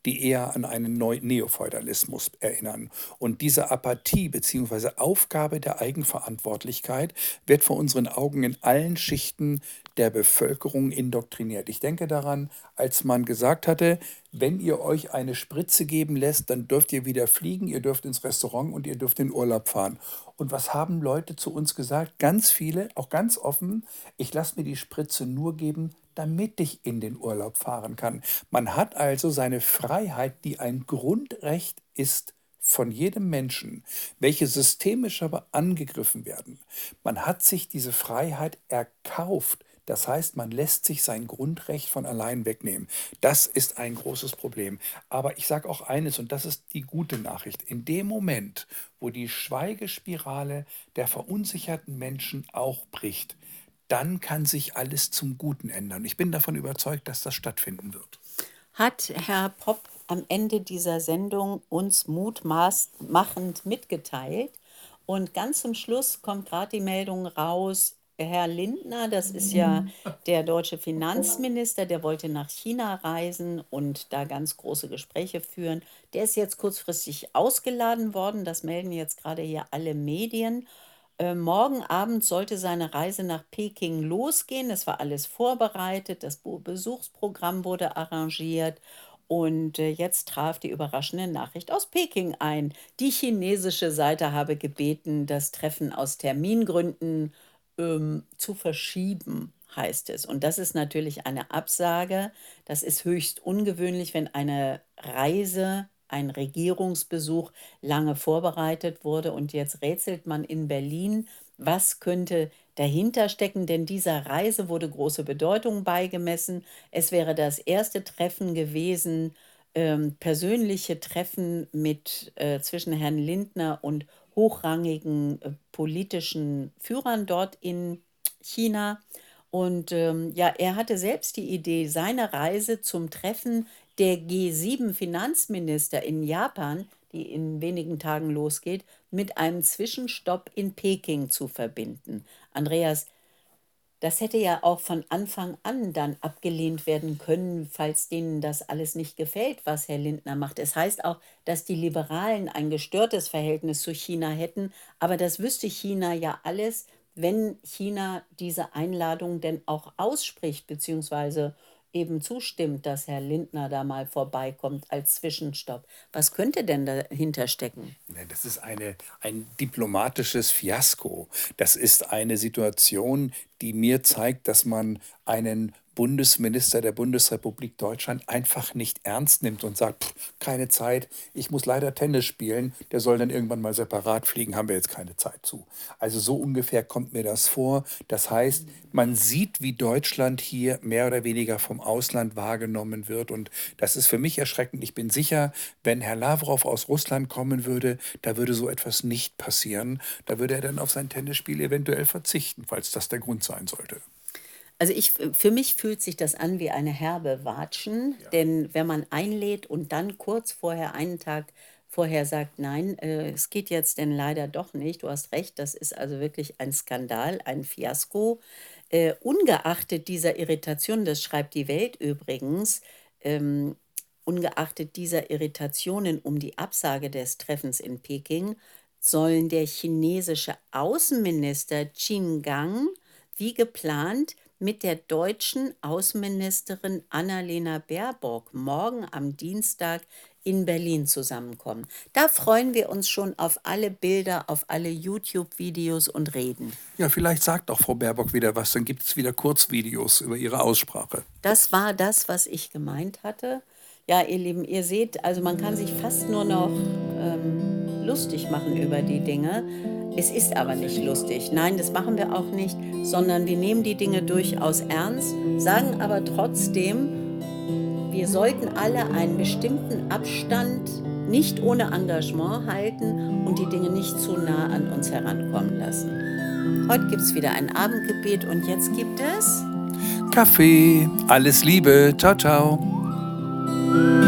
die eher an einen Neofeudalismus erinnern. Und diese Apathie bzw. Aufgabe der Eigenverantwortlichkeit wird vor unseren Augen in allen Schichten der Bevölkerung indoktriniert. Ich denke daran, als man gesagt hatte, wenn ihr euch eine Spritze geben lässt, dann dürft ihr wieder fliegen, ihr dürft ins Restaurant und ihr dürft in Urlaub fahren. Und was haben Leute zu uns gesagt? Ganz viele, auch ganz offen, ich lasse mir die Spritze nur geben, damit ich in den Urlaub fahren kann. Man hat also seine Freiheit, die ein Grundrecht ist von jedem Menschen, welche systemisch aber angegriffen werden. Man hat sich diese Freiheit erkauft. Das heißt, man lässt sich sein Grundrecht von allein wegnehmen. Das ist ein großes Problem. Aber ich sage auch eines, und das ist die gute Nachricht. In dem Moment, wo die Schweigespirale der verunsicherten Menschen auch bricht, dann kann sich alles zum Guten ändern. Ich bin davon überzeugt, dass das stattfinden wird. Hat Herr Popp am Ende dieser Sendung uns mutmachend mitgeteilt. Und ganz zum Schluss kommt gerade die Meldung raus, Herr Lindner, das ist ja der deutsche Finanzminister, der wollte nach China reisen und da ganz große Gespräche führen. Der ist jetzt kurzfristig ausgeladen worden, das melden jetzt gerade hier alle Medien. Morgen Abend sollte seine Reise nach Peking losgehen. Es war alles vorbereitet, das Besuchsprogramm wurde arrangiert und jetzt traf die überraschende Nachricht aus Peking ein. Die chinesische Seite habe gebeten, das Treffen aus Termingründen zu verschieben, heißt es. Und das ist natürlich eine Absage. Das ist höchst ungewöhnlich, wenn eine Reise, ein Regierungsbesuch lange vorbereitet wurde und jetzt rätselt man in Berlin, was könnte dahinter stecken, denn dieser Reise wurde große Bedeutung beigemessen. Es wäre das erste Treffen gewesen, persönliche Treffen zwischen Herrn Lindner und hochrangigen politischen Führern dort in China. Und ja, er hatte selbst die Idee, seine Reise zum Treffen der G7-Finanzminister in Japan, die in wenigen Tagen losgeht, mit einem Zwischenstopp in Peking zu verbinden. Andreas, das hätte ja auch von Anfang an dann abgelehnt werden können, falls denen das alles nicht gefällt, was Herr Lindner macht. Es heißt auch, dass die Liberalen ein gestörtes Verhältnis zu China hätten, aber das wüsste China ja alles, wenn China diese Einladung denn auch ausspricht, beziehungsweise eben zustimmt, dass Herr Lindner da mal vorbeikommt als Zwischenstopp. Was könnte denn dahinter stecken? Nein, das ist ein diplomatisches Fiasko. Das ist eine Situation, die mir zeigt, dass man einen Bundesminister der Bundesrepublik Deutschland einfach nicht ernst nimmt und sagt, keine Zeit, ich muss leider Tennis spielen, der soll dann irgendwann mal separat fliegen, haben wir jetzt keine Zeit zu. Also so ungefähr kommt mir das vor. Das heißt, man sieht, wie Deutschland hier mehr oder weniger vom Ausland wahrgenommen wird und das ist für mich erschreckend. Ich bin sicher, wenn Herr Lavrov aus Russland kommen würde, da würde so etwas nicht passieren. Da würde er dann auf sein Tennisspiel eventuell verzichten, falls das der Grund sein sollte. Also für mich fühlt sich das an wie eine herbe Watschen, Ja. denn wenn man einlädt und dann kurz vorher, einen Tag vorher sagt, nein, es geht jetzt denn leider doch nicht, du hast recht, das ist also wirklich ein Skandal, ein Fiasko. Ungeachtet dieser Irritation, das schreibt die Welt übrigens, ungeachtet dieser Irritationen um die Absage des Treffens in Peking, sollen der chinesische Außenminister Qin Gang wie geplant mit der deutschen Außenministerin Annalena Baerbock morgen am Dienstag in Berlin zusammenkommen. Da freuen wir uns schon auf alle Bilder, auf alle YouTube-Videos und Reden. Ja, vielleicht sagt auch Frau Baerbock wieder was, dann gibt es wieder Kurzvideos über ihre Aussprache. Das war das, was ich gemeint hatte. Ja, ihr Lieben, ihr seht, also man kann sich fast nur noch lustig machen über die Dinge. Es ist aber nicht lustig. Nein, das machen wir auch nicht, sondern wir nehmen die Dinge durchaus ernst, sagen aber trotzdem, wir sollten alle einen bestimmten Abstand nicht ohne Engagement halten und die Dinge nicht zu nah an uns herankommen lassen. Heute gibt es wieder ein Abendgebet und jetzt gibt es Kaffee, alles Liebe, ciao, ciao.